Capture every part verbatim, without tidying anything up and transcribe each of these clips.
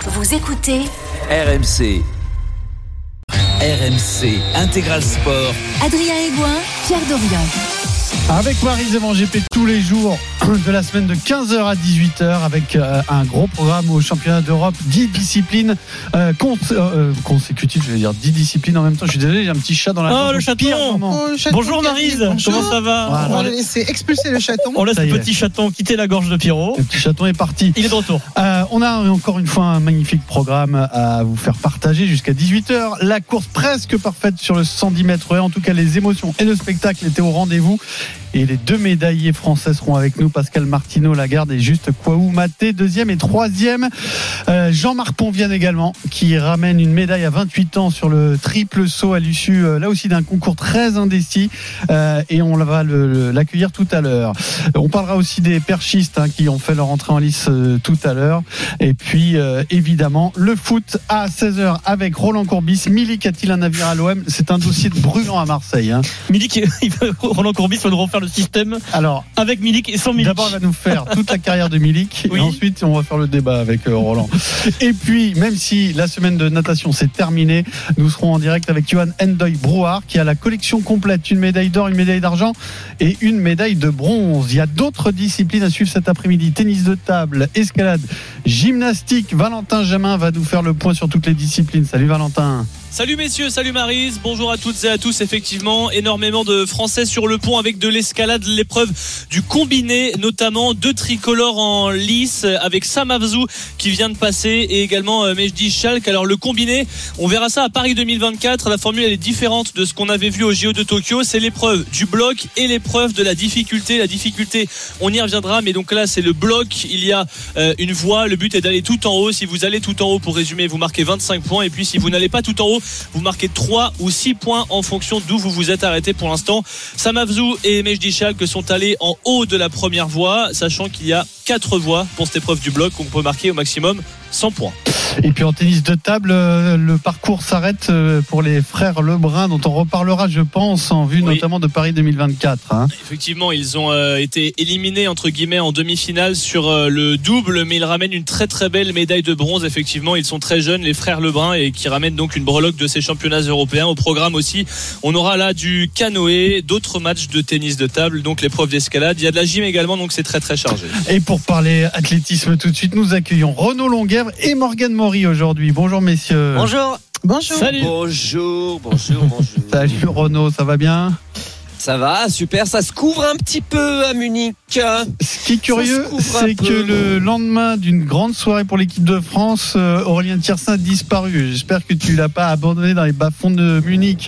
Vous écoutez R M C. R M C Intégral Sport. Adrien Aigouin, Pierre Dorian. Avec Maryse et G P tous les jours de la semaine de quinze heures à dix-huit heures avec euh, un gros programme au championnat d'Europe, dix disciplines euh, cons- euh, consécutives, je vais dire dix disciplines en même temps. Je suis désolé, j'ai un petit chat dans la Oh, gorge. le chaton. Oh, le chaton Bonjour Maryse, Bonjour. comment ça va? Voilà. On va laisser expulser le chaton. On laisse Ça le y est. petit chaton quitter la gorge de Pierrot. Le petit chaton est parti. Il est de retour. Euh, on a encore une fois un magnifique programme à vous faire partager jusqu'à dix-huit heures. La course presque parfaite sur le cent dix mètres. En tout cas, les émotions et le spectacle étaient au rendez-vous. Et les deux médaillés français seront avec nous. Pascal Martineau, Lagarde et Juste Kouaou Maté, deuxième et troisième. Euh, Jean-Marc Ponvienne également, qui ramène une médaille à vingt-huit ans sur le triple saut à l'issue, euh, là aussi d'un concours très indécis. Euh, et on va le, le, l'accueillir tout à l'heure. On parlera aussi des perchistes hein, qui ont fait leur entrée en lice euh, tout à l'heure. Et puis, euh, évidemment, le foot à seize heures avec Roland Courbis. Milik a-t-il un navire à l'O M? C'est un dossier brûlant à Marseille. Hein. Milik, il veut- Roland Courbis va nous refaire le système Alors, avec Milik et sans Milik. d'abord, il va nous faire toute la carrière de Milik. Oui. Et ensuite, on va faire le débat avec euh, Roland. Et puis, même si la semaine de natation s'est terminée, nous serons en direct avec Johan Endoy Brouard, qui a la collection complète. Une médaille d'or, une médaille d'argent et une médaille de bronze. Il y a d'autres disciplines à suivre cet après-midi. Tennis de table, escalade, gymnastique. Valentin Jamin va nous faire le point sur toutes les disciplines. Salut Valentin. Salut messieurs, salut Maryse, bonjour à toutes et à tous. Effectivement, énormément de Français sur le pont avec de l'escalade, l'épreuve du combiné, notamment deux tricolores en lice avec Sam Afzou qui vient de passer et également euh, Mejdi Schalk. Alors le combiné, on verra ça à Paris deux mille vingt-quatre. La formule elle est différente de ce qu'on avait vu au J O de Tokyo. C'est l'épreuve du bloc et l'épreuve de la difficulté. La difficulté, on y reviendra, mais donc là c'est le bloc. Il y a euh, une voie. Le but est d'aller tout en haut. Si vous allez tout en haut, pour résumer, vous marquez vingt-cinq points. Et puis si vous n'allez pas tout en haut, vous marquez trois ou six points en fonction d'où vous vous êtes arrêté pour l'instant. Sam Afzou et Mejdi Schalk sont allés en haut de la première voie, sachant qu'il y a quatre voies pour cette épreuve du bloc. On peut marquer au maximum cent points. Et puis en tennis de table, euh, le parcours s'arrête euh, pour les frères Lebrun, dont on reparlera, je pense, en vue Oui. notamment de Paris deux mille vingt-quatre. Hein. Effectivement, ils ont euh, été éliminés entre guillemets en demi-finale sur euh, le double, mais ils ramènent une très très belle médaille de bronze. Effectivement, ils sont très jeunes, les frères Lebrun, et qui ramènent donc une breloque de ces championnats européens. Au programme aussi, on aura là du canoë, d'autres matchs de tennis de table, donc l'épreuve d'escalade. Il y a de la gym également, donc c'est très très chargé. Et pour parler athlétisme tout de suite, nous accueillons Renaud Longuèvre et Morgane Maury aujourd'hui. Bonjour messieurs. Bonjour. Bonjour. Salut. Bonjour, bonjour, bonjour. Salut Renaud, ça va bien? Ça va, super, ça se couvre un petit peu à Munich. Ce qui est curieux, Ça se couvre un c'est peu. que le lendemain d'une grande soirée pour l'équipe de France, euh, Aurélien Tiersin a disparu. J'espère que tu l'as pas abandonné dans les bas-fonds de Munich.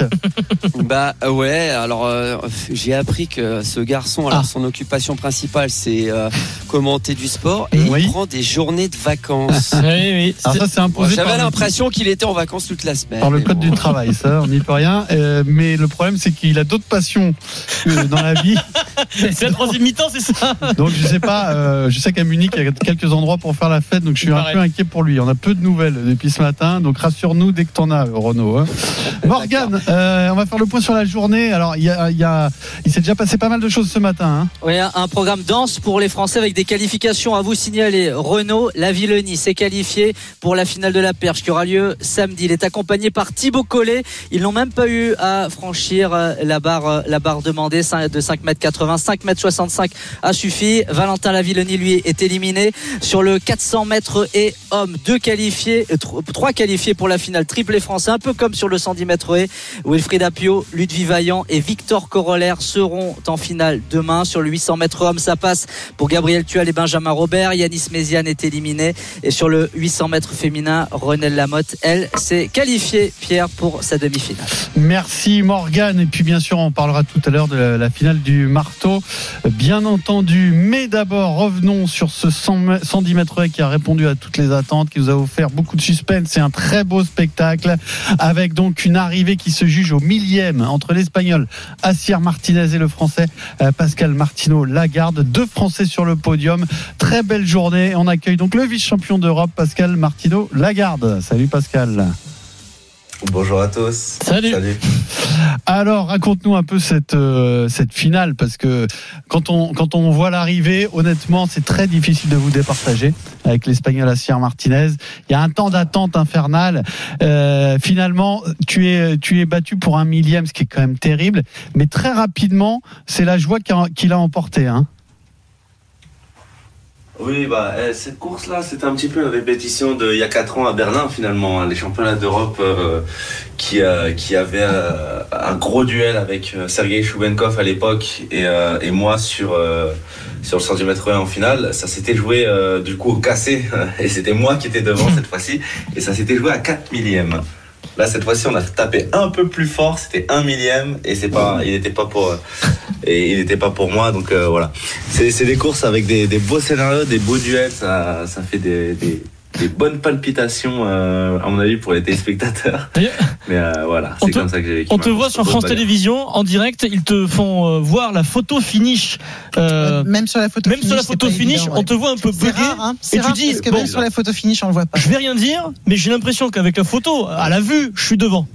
Bah ouais, alors euh, j'ai appris que ce garçon, alors Ah. son occupation principale, c'est euh, commenter du sport et Oui. il prend des journées de vacances. Oui, oui. Alors ça, c'est imposé J'avais par le- l'impression qu'il était en vacances toute la semaine. par le mais code bon. du travail, ça, on n'y peut rien. Euh, mais le problème, c'est qu'il a d'autres passions euh, dans la vie. C'est la troisième mi-temps, c'est ça? Donc je sais pas, euh, je sais qu'à Munich il y a quelques endroits pour faire la fête, donc je suis un Pareil. peu inquiet pour lui. On a peu de nouvelles depuis ce matin, donc rassure-nous dès que t'en as, Renaud. Hein. Morgane, euh, on va faire le point sur la journée. Alors il y a, il y a, il s'est déjà passé pas mal de choses ce matin. Hein. Oui, un programme dense pour les Français avec des qualifications à vous signaler. Renaud Lavillenie s'est qualifié pour la finale de la perche qui aura lieu samedi. Il est accompagné par Thibaut Collet. Ils n'ont même pas eu à franchir la barre, la barre demandée de cinq mètres quatre-vingts. cinq mètres soixante-cinq a suffi. Valentin Lavillenie, lui, est éliminé. Sur le quatre cents mètres et hommes, deux qualifiés, trois qualifiés pour la finale triplé français, un peu comme sur le cent dix mètres et Wilfried Apio, Ludwig Vaillant et Victor Corollaire seront en finale demain. Sur le huit cents mètres hommes, ça passe pour Gabriel Tual et Benjamin Robert. Yanis Méziane est éliminé. Et sur le huit cents mètres féminin, Renelle Lamotte, elle, s'est qualifiée, Pierre, pour sa demi-finale. Merci Morgane. Et puis bien sûr, on parlera tout à l'heure de la, la finale du marteau, bien entendu. Mais d'abord, revenons sur ce cent dix mètres qui a répondu à toutes les attentes, qui nous a offert beaucoup de suspense. C'est un très beau spectacle, avec donc une arrivée qui se juge au millième entre l'Espagnol Asier Martinez et le Français euh, Pascal Martineau Lagarde. Deux Français sur le podium. Très belle journée. On accueille donc le vice-champion d'Europe, Pascal Martineau Lagarde. Salut Pascal. Bonjour à tous. Salut. Salut. Alors, raconte-nous un peu cette euh, cette finale, parce que quand on quand on voit l'arrivée, honnêtement, c'est très difficile de vous départager avec l'Espagnol Asier Martinez. Il y a un temps d'attente infernal. Euh, finalement, tu es tu es battu pour un millième, ce qui est quand même terrible. Mais très rapidement, c'est la joie qu'il a, qu'il a emporté, hein. Oui, bah, eh, cette course-là, c'était un petit peu une répétition d'il y a quatre ans à Berlin, finalement. Hein, les championnats d'Europe euh, qui, euh, qui avaient euh, un gros duel avec euh, Sergei Choubenkov à l'époque et, euh, et moi sur, euh, sur le cent dix mètres en finale. Ça s'était joué euh, du coup au cassé et c'était moi qui étais devant cette fois-ci. Et ça s'était joué à quatre millièmes. Là, cette fois-ci, on a tapé un peu plus fort. C'était un millième et c'est pas, il n'était pas pour, et il n'était pas pour moi. Donc euh, voilà. C'est, c'est des courses avec des, des beaux scénarios, des beaux duels. Ça, ça fait des, des, des bonnes palpitations, euh, à mon avis, pour les téléspectateurs. Mais euh, voilà, c'est te, comme ça que j'ai vécu. On te voit sur France Télévisions en direct. Ils te font euh, voir la photo finish. Euh, même sur la photo même finish, sur la photo finish, évident, on ouais. te voit un peu C'est bugué. rare, hein, c'est et rare tu dis, parce que bon, même sur la photo finish, on le voit pas. Je vais rien dire, mais j'ai l'impression qu'avec la photo, à la vue, je suis devant.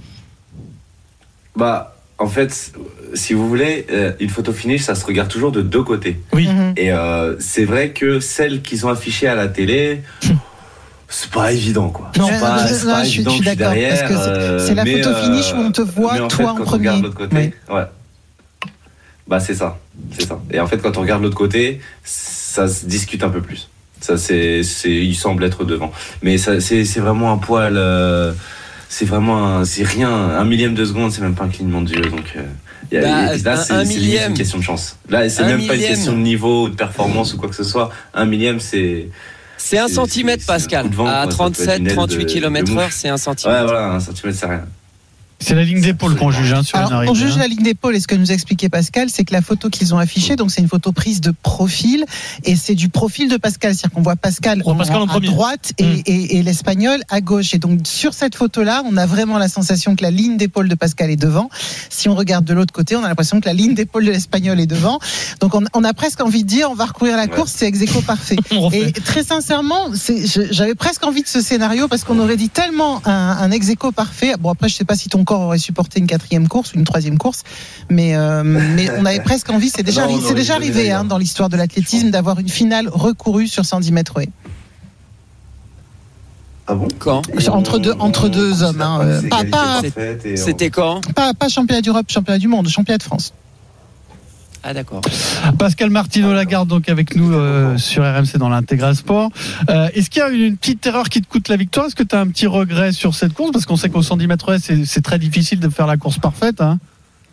Bah, en fait, si vous voulez, euh, une photo finish, ça se regarde toujours de deux côtés. Oui. Mm-hmm. Et euh, c'est vrai que celles qu'ils ont affichées à la télé, c'est pas évident, quoi. Non, c'est pas, c'est non, pas je suis, évident je suis que je suis d'accord, derrière. parce que c'est, euh, c'est la mais, photo finish où on te voit, mais en toi, fait, en quand premier. on regarde l'autre côté, Oui. ouais. Bah, c'est ça. C'est ça. Et en fait, quand on regarde l'autre côté, ça se discute un peu plus. Ça, c'est, c'est, il semble être devant. Mais ça, c'est, c'est vraiment un poil, euh, c'est vraiment un, c'est rien, un millième de seconde, c'est même pas un clignement de yeux, donc, euh, y a, Bah, y a, là, un- c'est, un c'est limite millième. une question de chance. Là, c'est Un même pas une millième. question de niveau, de performance ou quoi que ce soit. Un millième, c'est, C'est un C'est- centimètre, c'est- c'est un Pascal. coup de vent, À quoi, ça peut être trente-sept, une aile trente-huit de- kilomètres de heure, mouche. c'est un ouais, centimètre. voilà, un centimètre, c'est rien. C'est la ligne d'épaule qu'on juge, hein, sur une Alors, arrivée. on juge hein. la ligne d'épaule et ce que nous expliquait Pascal, c'est que la photo qu'ils ont affichée, donc c'est une photo prise de profil et c'est du profil de Pascal, c'est-à-dire qu'on voit Pascal, On voit Pascal en à premier. droite et, Mm. et, et l'Espagnol à gauche. Et donc sur cette photo-là, on a vraiment la sensation que la ligne d'épaule de Pascal est devant. Si on regarde de l'autre côté, on a l'impression que la ligne d'épaule de l'Espagnol est devant. Donc on, on a presque envie de dire, on va recourir la course, c'est ex aequo parfait. On refait. Et très sincèrement, c'est, je- j'avais presque envie de ce scénario parce qu'on aurait dit tellement un, un ex aequo parfait. Bon après, je sais pas si ton corps aurait supporté une quatrième course ou une troisième course, mais euh, mais on avait presque envie. C'est déjà Non, on arri- c'est aurait déjà donné arrivé d'ailleurs. hein, dans l'histoire de l'athlétisme d'avoir une finale recourue sur cent dix mètres haies. Ah bon? Quand Entre deux- entre deux hommes, hein, euh, pas- pas- C'était quand Pas pas championnat d'Europe, championnat du monde, championnat de France. Ah, d'accord. Pascal Martino Lagarde donc avec nous euh, sur R M C dans l'Intégral Sport. Euh, est-ce qu'il y a une petite erreur qui te coûte la victoire? Est-ce que tu as un petit regret sur cette course? Parce qu'on sait qu'au cent dix mètres c'est, c'est très difficile de faire la course parfaite. Hein.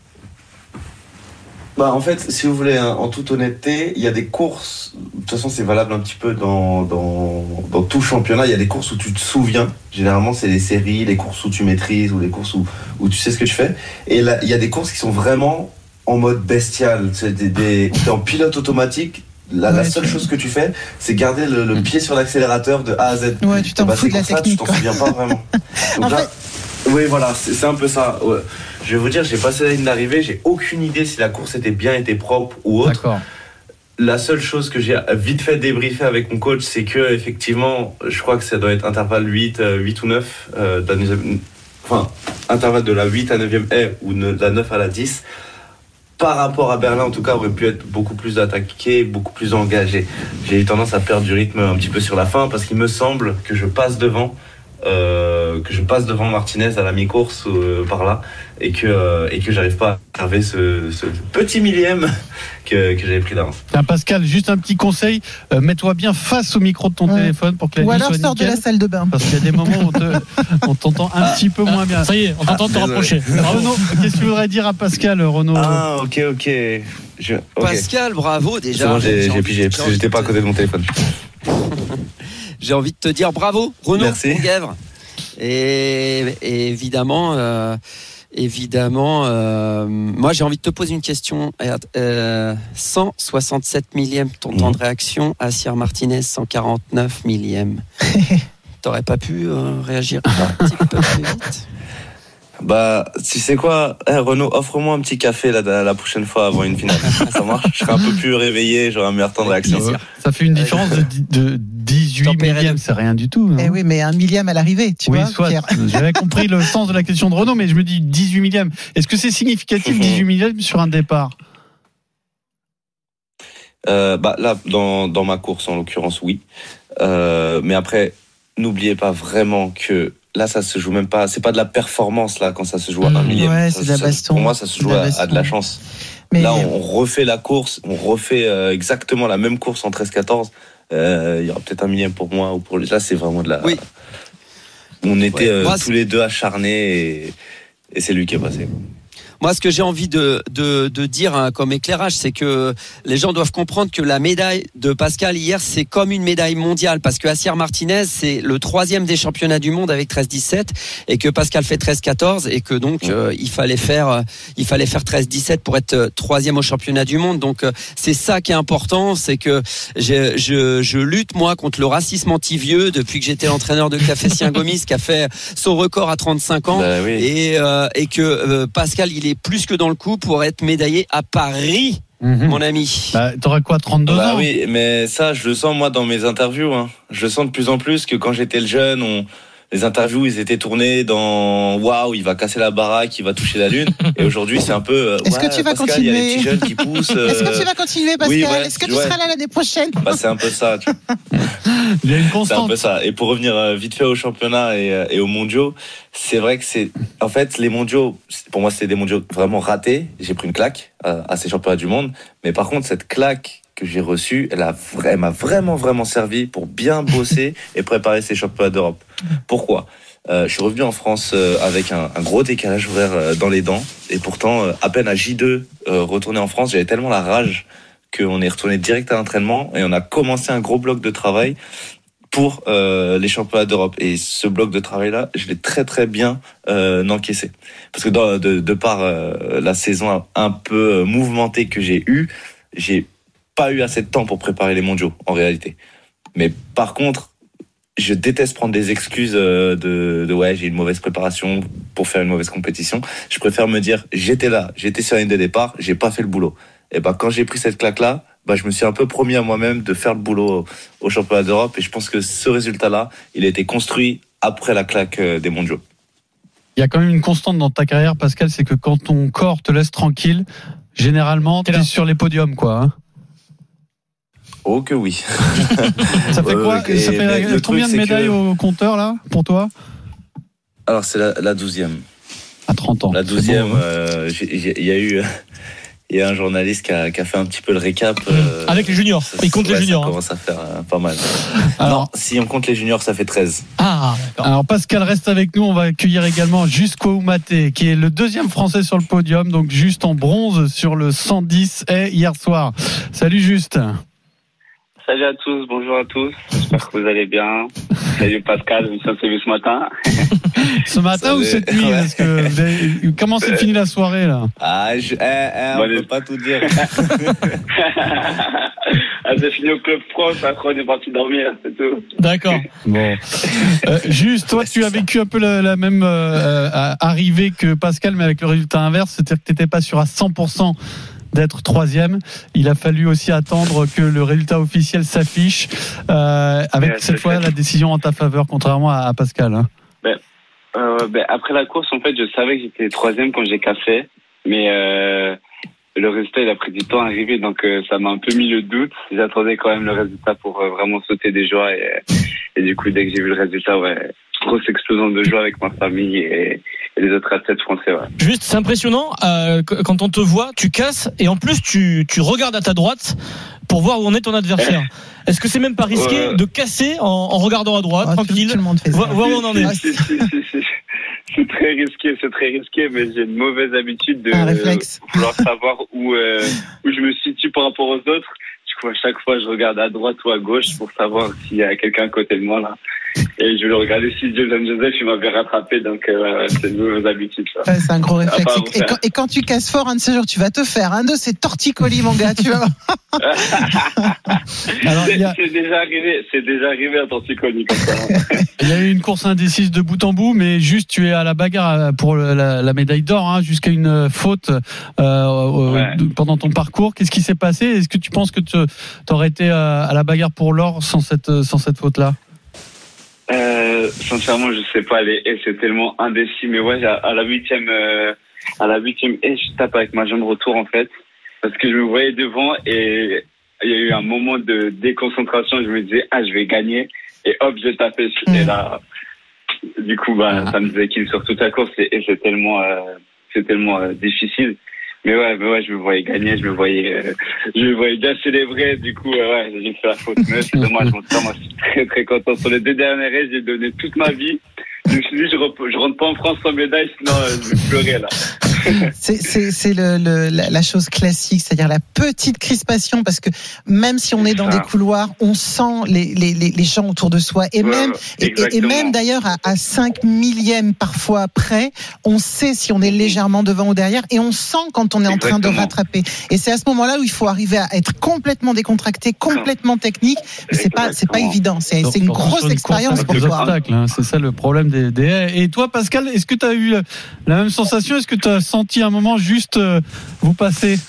Bah, en fait, si vous voulez, hein, en toute honnêteté, il y a des courses, de toute façon c'est valable un petit peu dans, dans, dans tout championnat, il y a des courses où tu te souviens, généralement c'est les séries, les courses où tu maîtrises ou les courses où, où tu sais ce que tu fais, et là il y a des courses qui sont vraiment en mode bestial, c'est des, des, t'es en pilote automatique, la, la Ouais, seule tu- chose que tu fais, c'est garder le, le pied sur l'accélérateur de A à Z. Ouais, tu t'en Bah, fous ces de la courses-là, technique. tu t'en quoi. souviens pas vraiment. Donc En là, fait- oui, voilà, c'est, c'est un peu ça. Ouais. Je vais vous dire, j'ai passé la ligne d'arrivée, j'ai aucune idée si la course était bien, était propre ou autre. D'accord. La seule chose que j'ai vite fait débriefer avec mon coach, c'est que effectivement, je crois que ça doit être intervalle huit, euh, huit ou neuf, euh, de la neuvième- enfin, intervalle de la huit à neuvième haie ou de la neuf à la dix. Par rapport à Berlin, en tout cas, aurait pu être beaucoup plus attaqué, beaucoup plus engagé. J'ai eu tendance à perdre du rythme un petit peu sur la fin parce qu'il me semble que je passe devant, euh, que je passe devant Martinez à la mi-course euh, par là et que euh, et que j'arrive pas à arriver ce, ce petit millième que, que j'avais pris d'avance. Tiens, Pascal, juste un petit conseil, euh, mets-toi bien face au micro de ton Ouais. téléphone pour que la Ou ligne alors soit sors de nickel, la salle de bain. parce qu'il y a des moments où on, te- on t'entend un petit peu moins bien. Ça y est, on t'entend te désolé. rapprocher. Bravo. Renaud, qu'est-ce que tu voudrais dire à Pascal, Renaud? Ah, ok, ok. Je, ok. Pascal, bravo déjà. C'est bon, j'ai, j'ai envie- pigé, parce que envie j'étais de pas à te- côté de mon téléphone. J'ai envie de te dire bravo, Renaud Merci. Guèvre. Et, et évidemment, euh, évidemment, euh, moi j'ai envie de te poser une question. Euh, cent soixante-sept millième ton Mhm. temps de réaction, Asier Martinez cent quarante-neuf millième. T'aurais pas pu euh, réagir un petit peu plus vite? Bah, tu sais quoi, eh, Renaud, offre-moi un petit café la, la prochaine fois avant une finale. Ça marche? Je serai un peu plus réveillé, j'aurai un meilleur temps de réaction. Plaisir. Ça fait une différence de, dix- de dix-huit dix-huit millième, c'est rien du tout. Eh oui, mais un millième à l'arrivée, tu oui, vois, soit. Pierre. J'avais compris le sens de la question de Renaud, mais je me dis dix-huit millième. Est-ce que c'est significatif, dix-huit millième sur un départ? Euh, bah là, dans dans ma course en l'occurrence, oui. Euh, mais après, n'oubliez pas vraiment que là, ça se joue même pas. C'est pas de la performance là quand ça se joue à un millième. Ouais, ça, c'est de la ça, baston. Pour moi, ça se joue à, à de la chance. Mais là, on refait la course, on refait euh, exactement la même course en treize quatorze. Euh, il y aura peut-être un millième pour moi ou pour les. Là, c'est vraiment de la. Oui. On était ouais, moi, euh, tous les deux acharnés et, et c'est lui qui est passé. Moi, ce que j'ai envie de, de, de dire hein, comme éclairage, c'est que les gens doivent comprendre que la médaille de Pascal hier, c'est comme une médaille mondiale, parce que Asier Martinez, c'est le troisième des championnats du monde avec treize dix-sept, et que Pascal fait treize quatorze, et que donc euh, il fallait faire, il fallait faire treize dix-sept pour être troisième au championnat du monde. Donc euh, c'est ça qui est important, c'est que je, je, je lutte moi contre le racisme anti-vieux depuis que j'étais l'entraîneur de Café Saint-Gomis, qui a fait son record à trente-cinq ans, bah oui. et, euh, et que euh, Pascal, il est plus que dans le coup pour être médaillé à Paris, mmh. mon ami. Bah, t'aurais quoi, trente-deux bah ans? Oui, mais ça, je le sens moi dans mes interviews. Hein. Je le sens de plus en plus que quand j'étais le jeune, on... les interviews, ils étaient tournés dans waouh, il va casser la baraque, il va toucher la lune. Et aujourd'hui, c'est un peu. Euh, Est-ce ouais, que tu vas Pascal, continuer? Il y a les petits jeunes qui poussent. Euh... Est-ce que tu vas continuer, Pascal? Oui, ouais, Est-ce que tu ouais. seras là l'année prochaine? Bah, c'est un peu ça. Tu... Il y a une c'est constante. un peu ça. Et pour revenir euh, vite fait au championnat et, euh, et aux mondiaux, c'est vrai que c'est. En fait, les mondiaux, pour moi, c'était des mondiaux vraiment ratés. J'ai pris une claque euh, à ces championnats du monde. Mais par contre, cette claque que j'ai reçue, elle, a, elle m'a vraiment, vraiment servi pour bien bosser et préparer ces championnats d'Europe. Pourquoi? Euh, je suis revenu en France euh, avec un, un gros décalage horaire euh, dans les dents. Et pourtant, euh, à peine à J deux, euh, retourné en France, j'avais tellement la rage qu'on est retourné direct à l'entraînement et on a commencé un gros bloc de travail pour euh, les championnats d'Europe. Et ce bloc de travail-là, je l'ai très très bien euh, encaissé. Parce que dans, de, de par euh, la saison un peu mouvementée que j'ai eue, j'ai pas eu assez de temps pour préparer les mondiaux, en réalité. Mais par contre, je déteste prendre des excuses de, de ouais, j'ai une mauvaise préparation pour faire une mauvaise compétition. Je préfère me dire, j'étais là, j'étais sur la ligne de départ, j'ai pas fait le boulot. Et ben, quand j'ai pris cette claque-là, bah, je me suis un peu promis à moi-même de faire le boulot au championnat d'Europe. Et je pense que ce résultat-là, il a été construit après la claque des mondiaux. Il y a quand même une constante dans ta carrière, Pascal, c'est que quand ton corps te laisse tranquille, généralement, tu es sur les podiums, quoi. Hein. Oh que oui. Ça fait quoi? euh, Ça fait le combien truc, de médailles que... au compteur, là, pour toi? Alors, c'est la, la douzième. À trente ans. La douzième, il y a eu... Il y a un journaliste qui a, qui a fait un petit peu le récap. Euh, Avec les juniors. Ça, il compte ouais, les juniors. Ça commence à faire euh, pas mal. Alors, non, si on compte les juniors, ça fait treize. Ah, d'accord. Alors, Pascal reste avec nous. On va accueillir également Jusqu'au Oumaté, qui est le deuxième Français sur le podium, donc juste en bronze sur le cent dix et hier soir. Salut Juste. Salut à tous, bonjour à tous. J'espère que vous allez bien. Salut Pascal, on s'est vu ce matin. Ce matin ou cette nuit? Parce que comment s'est fini la soirée là? Ah, je, eh, eh, on bon, peut les... pas tout dire. ah, c'est fini au Club France, après on est parti dormir, c'est tout. D'accord. Bon. Euh, juste, toi, tu as vécu un peu la, la même euh, arrivée que Pascal, mais avec le résultat inverse, c'est-à-dire que tu n'étais pas sûr à cent pour cent d'être troisième. Il a fallu aussi attendre que le résultat officiel s'affiche euh, avec ouais, cette fois fait. La décision en ta faveur, contrairement à, à Pascal. Hein. Ben, euh, ben, après la course, en fait, je savais que j'étais troisième quand j'ai cassé, mais euh, le résultat, il a pris du temps à arriver, donc euh, ça m'a un peu mis le doute. J'attendais quand même le résultat pour euh, vraiment sauter des joies, et, et du coup, dès que j'ai vu le résultat, ouais, grosse explosion de joie avec ma famille et, et les autres athlètes français. Ouais. Juste, c'est impressionnant, euh, quand on te voit, tu casses, et en plus, tu, tu regardes à ta droite pour voir où en est ton adversaire. Est-ce que c'est même pas risqué ouais. de casser en, en regardant à droite, ah, tranquille, tout le monde fait ça. voir, voir où on en est? Si, si, si, si. C'est très risqué, c'est très risqué, mais j'ai une mauvaise habitude de euh, vouloir savoir où, euh, où je me situe par rapport aux autres. Du coup, à chaque fois, je regarde à droite ou à gauche pour savoir s'il y a quelqu'un à côté de moi là. Et je le regardais si Jason Joseph, il m'avait rattrapé, donc euh, c'est une mauvaise habitude, ça. Ouais, c'est un gros réflexe. Ah, Et, et, quand, et quand tu casses fort, un de ces jours, tu vas te faire un de ces torticolis, mon gars, tu vas voir. Alors, c'est, il y a- c'est déjà arrivé, c'est déjà arrivé un torticolis comme ça. Il y a eu une course indécise de bout en bout, mais juste tu es à la bagarre pour la, la médaille d'or, hein, jusqu'à une faute euh, Ouais. pendant ton parcours. Qu'est-ce qui s'est passé? Est-ce que tu penses que tu aurais été à, à la bagarre pour l'or sans cette, sans cette faute-là? Euh, sincèrement, je sais pas, les haies, c'est tellement indécis, mais ouais, à, à la huitième, euh, à la huitième haie, je tape avec ma jambe retour, en fait, parce que je me voyais devant et il y a eu un moment de déconcentration, je me disais, ah, je vais gagner, et hop, je tapais, et là, du coup, bah, ça me faisait kill sur toute la course, et, et c'est tellement, euh, c'est tellement euh, difficile. Mais ouais, mais ouais, je me voyais gagner, je me voyais, euh, je me voyais bien célébrer. Du coup, euh, ouais, j'ai fait la faute. Mais c'est dommage. En tout cas, moi, je suis très très content. Sur les deux dernières raies, j'ai donné toute ma vie. Je me suis dit, je, rep- je rentre pas en France sans médaille, sinon euh, je vais pleurer là. C'est, c'est, c'est le, le, la, la chose classique, c'est-à-dire la petite crispation, parce que même si on est dans Ah. des couloirs, on sent les, les, les, les gens autour de soi, et Ouais, même, ouais, et, et- et exactement. même d'ailleurs à, à cinq millièmes parfois près, on sait si on est légèrement devant ou derrière, et on sent quand on est en train de Exactement. rattraper. Et c'est à ce moment-là où il faut arriver à être complètement décontracté, complètement technique. Mais c'est pas, c'est pas Exactement. évident. C'est, c'est une Surtout sur grosse course expérience avec pour des toi. obstacles, hein. C'est ça le problème des, des haies. Et toi, Pascal, est-ce que tu as eu la même sensation? Est-ce que tu as senti un moment juste euh, vous passer?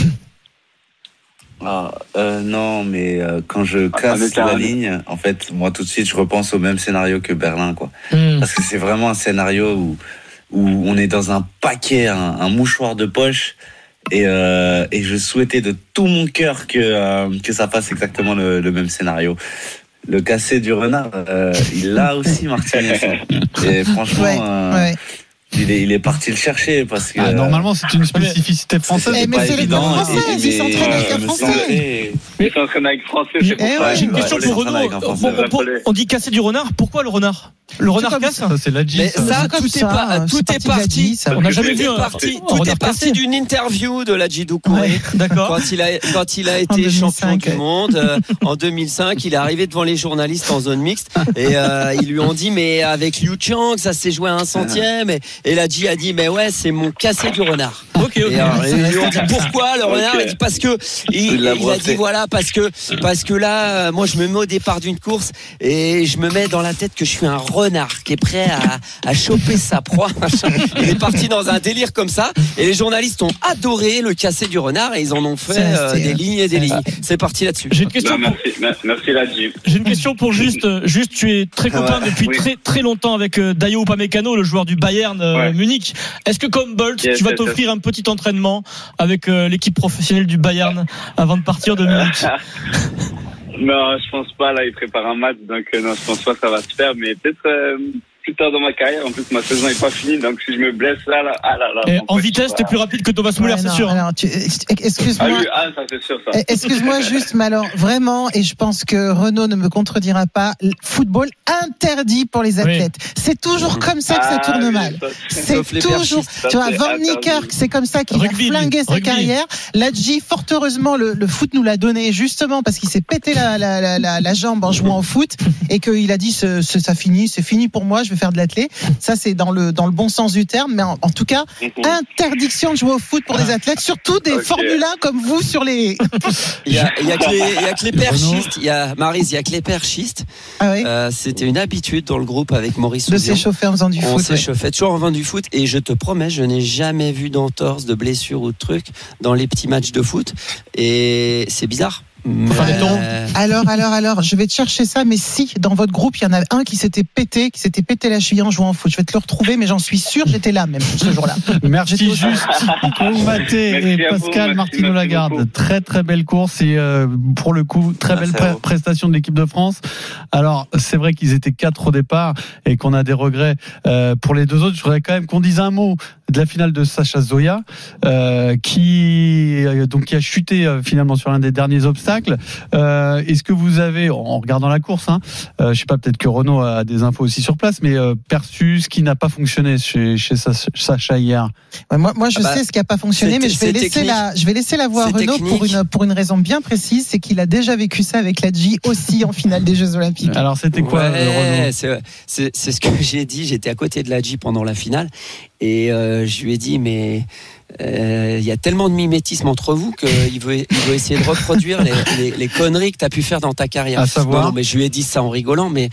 Ah, euh, non, mais euh, quand je casse mais t'as la un- ligne, en fait, moi tout de suite, je repense au même scénario que Berlin, quoi. Hmm. Parce que c'est vraiment un scénario où, où on est dans un paquet, un, un mouchoir de poche, et, euh, et je souhaitais de tout mon cœur que euh, que ça fasse exactement le, le même scénario. Le cassé du renard, euh, il l'a aussi Martinez. Et franchement, Ouais, euh, ouais. il est il est parti le chercher parce que. Ah, normalement, c'est une spécificité française. Eh, mais pas c'est les évident, Français, et- ils mais, s'entraînent avec euh, un je me Français. sentais- Ils s'entraînent avec français, c'est Eh pour ouais, ça. J'ai une Ouais, question ouais, pour les entraîne Renaud. avec un Bon, Français. on, on- on dit casser du renard. Pourquoi le renard? Le renard comme casse? Ça, c'est la G. Mais ça. ça, C'est comme tout ça, est, pas, hein, tout c'est est parti de la parti. G, ça. On n'a que jamais c'est vu un, parti, un tout renard est parti cassé. d'une interview de la Doucouré. Ouais, d'accord. Quand il a, quand il a En été deux mille champion cinq, du ouais. monde euh, en deux mille cinq, il est arrivé devant les journalistes en zone mixte et euh, ils lui ont dit mais avec Liu Chang ça s'est joué à un centième et, et la G a dit mais ouais c'est mon cassé du renard. Ok, ok. Et alors, ils lui ont dit pourquoi le renard? Ok. Il a dit parce que il, Il l'a il a brossé. dit voilà parce que parce que là euh, moi je me mets au départ d'une course et je me mets dans la tête que je suis un renard qui est prêt à, à choper sa proie. Il est parti dans un délire comme ça et les journalistes ont adoré le cassé du renard et ils en ont fait C'est euh, resté, des hein. lignes et des C'est lignes. resté. C'est parti là-dessus. J'ai une question Non, pour, merci, merci, merci la Jeep. j'ai une question pour juste, euh, juste, tu es très copain Ouais. depuis Oui. très, très longtemps avec euh, Dayo Upamecano, le joueur du Bayern euh, Ouais. Munich. Est-ce que comme Bolt, Yes, tu vas yes, t'offrir un petit entraînement avec euh, l'équipe professionnelle du Bayern avant de partir de Munich? Non, je pense pas. Là, il prépare un match, donc euh, non, je pense pas que ça va se faire. Mais peut-être euh, plus tard dans ma carrière. En plus, ma saison est pas finie, donc si je me blesse là, là, ah là là. Et en en fait, vitesse, je t'es sais plus rapide que Thomas Müller, Ouais, c'est non, sûr. hein. alors, tu- pas. excuse-moi. Ah oui, ah ça c'est sûr ça. Eh, Excuse-moi juste, mais alors vraiment, et je pense que Renaud ne me contredira pas, le football interdit pour les athlètes. C'est toujours comme ça que ça Ah, tourne oui, mal. ça, C'est Sauf les toujours, perchistes. tu vois, Ça, Van c'est Niekerk, interdit. c'est comme ça qu'il a Rugby, flingué sa rugby. carrière. Ladji, fort heureusement, le, le foot nous l'a donné justement parce qu'il s'est pété la, la, la, la, la jambe en jouant au foot et qu'il a dit ce, ce, ça finit, c'est fini pour moi, je vais faire de l'athlé. Ça, c'est dans le, dans le bon sens du terme, mais en, en tout cas, interdiction de jouer au foot pour les athlètes, surtout des Ok. Formule un comme vous sur les. Il y a, il y a que les, il y a que les perchistes. Il y a Maryse, il y a que les perchistes. Ah oui. Euh, c'était une habitude dans le groupe avec Maurice De Souzian. s'échauffer en faisant du On foot. ouais. s'échauffait toujours en faisant du foot et je te promets, je n'ai jamais vu d'entorse, de blessure ou de truc dans les petits matchs de foot et c'est bizarre. Enfin, les temps. Euh, Alors, alors, alors, je vais te chercher ça, mais si, dans votre groupe, il y en a un qui s'était pété, qui s'était pété la cheville en jouant au foot. Je vais te le retrouver, mais j'en suis sûr, j'étais là même, ce jour-là. Merci J'étais au- juste Koumaté Merci et à vous, Pascal merci, Martino merci Lagarde. beaucoup. Très très belle course et euh, pour le coup très Merci belle à pre- vous. prestation de l'équipe de France. Alors c'est vrai qu'ils étaient quatre au départ et qu'on a des regrets euh, pour les deux autres. Je voudrais quand même qu'on dise un mot de la finale de Sacha Zoya, euh, qui donc qui a chuté euh, finalement sur l'un des derniers obstacles. Euh, est-ce que vous avez, en regardant la course, hein, euh, je sais pas, peut-être que Renaud a des infos aussi sur place, mais euh, perçu ce qui n'a pas fonctionné chez, chez Sacha hier. Ouais, moi, moi, je ah bah, sais ce qui n'a pas fonctionné, mais je vais laisser technique. la, je vais laisser la voix à Renaud pour une pour une raison bien précise, c'est qu'il a déjà vécu ça avec l'Adji aussi en finale des Jeux Olympiques. Alors c'était quoi, ouais, Renaud? c'est, c'est, c'est ce que j'ai dit. J'étais à côté de l'Adji pendant la finale et euh, je lui ai dit mais il euh, y a tellement de mimétisme entre vous qu'il veut, il veut essayer de reproduire les, les, les conneries que tu as pu faire dans ta carrière. À savoir. Non, non, mais je lui ai dit ça en rigolant, mais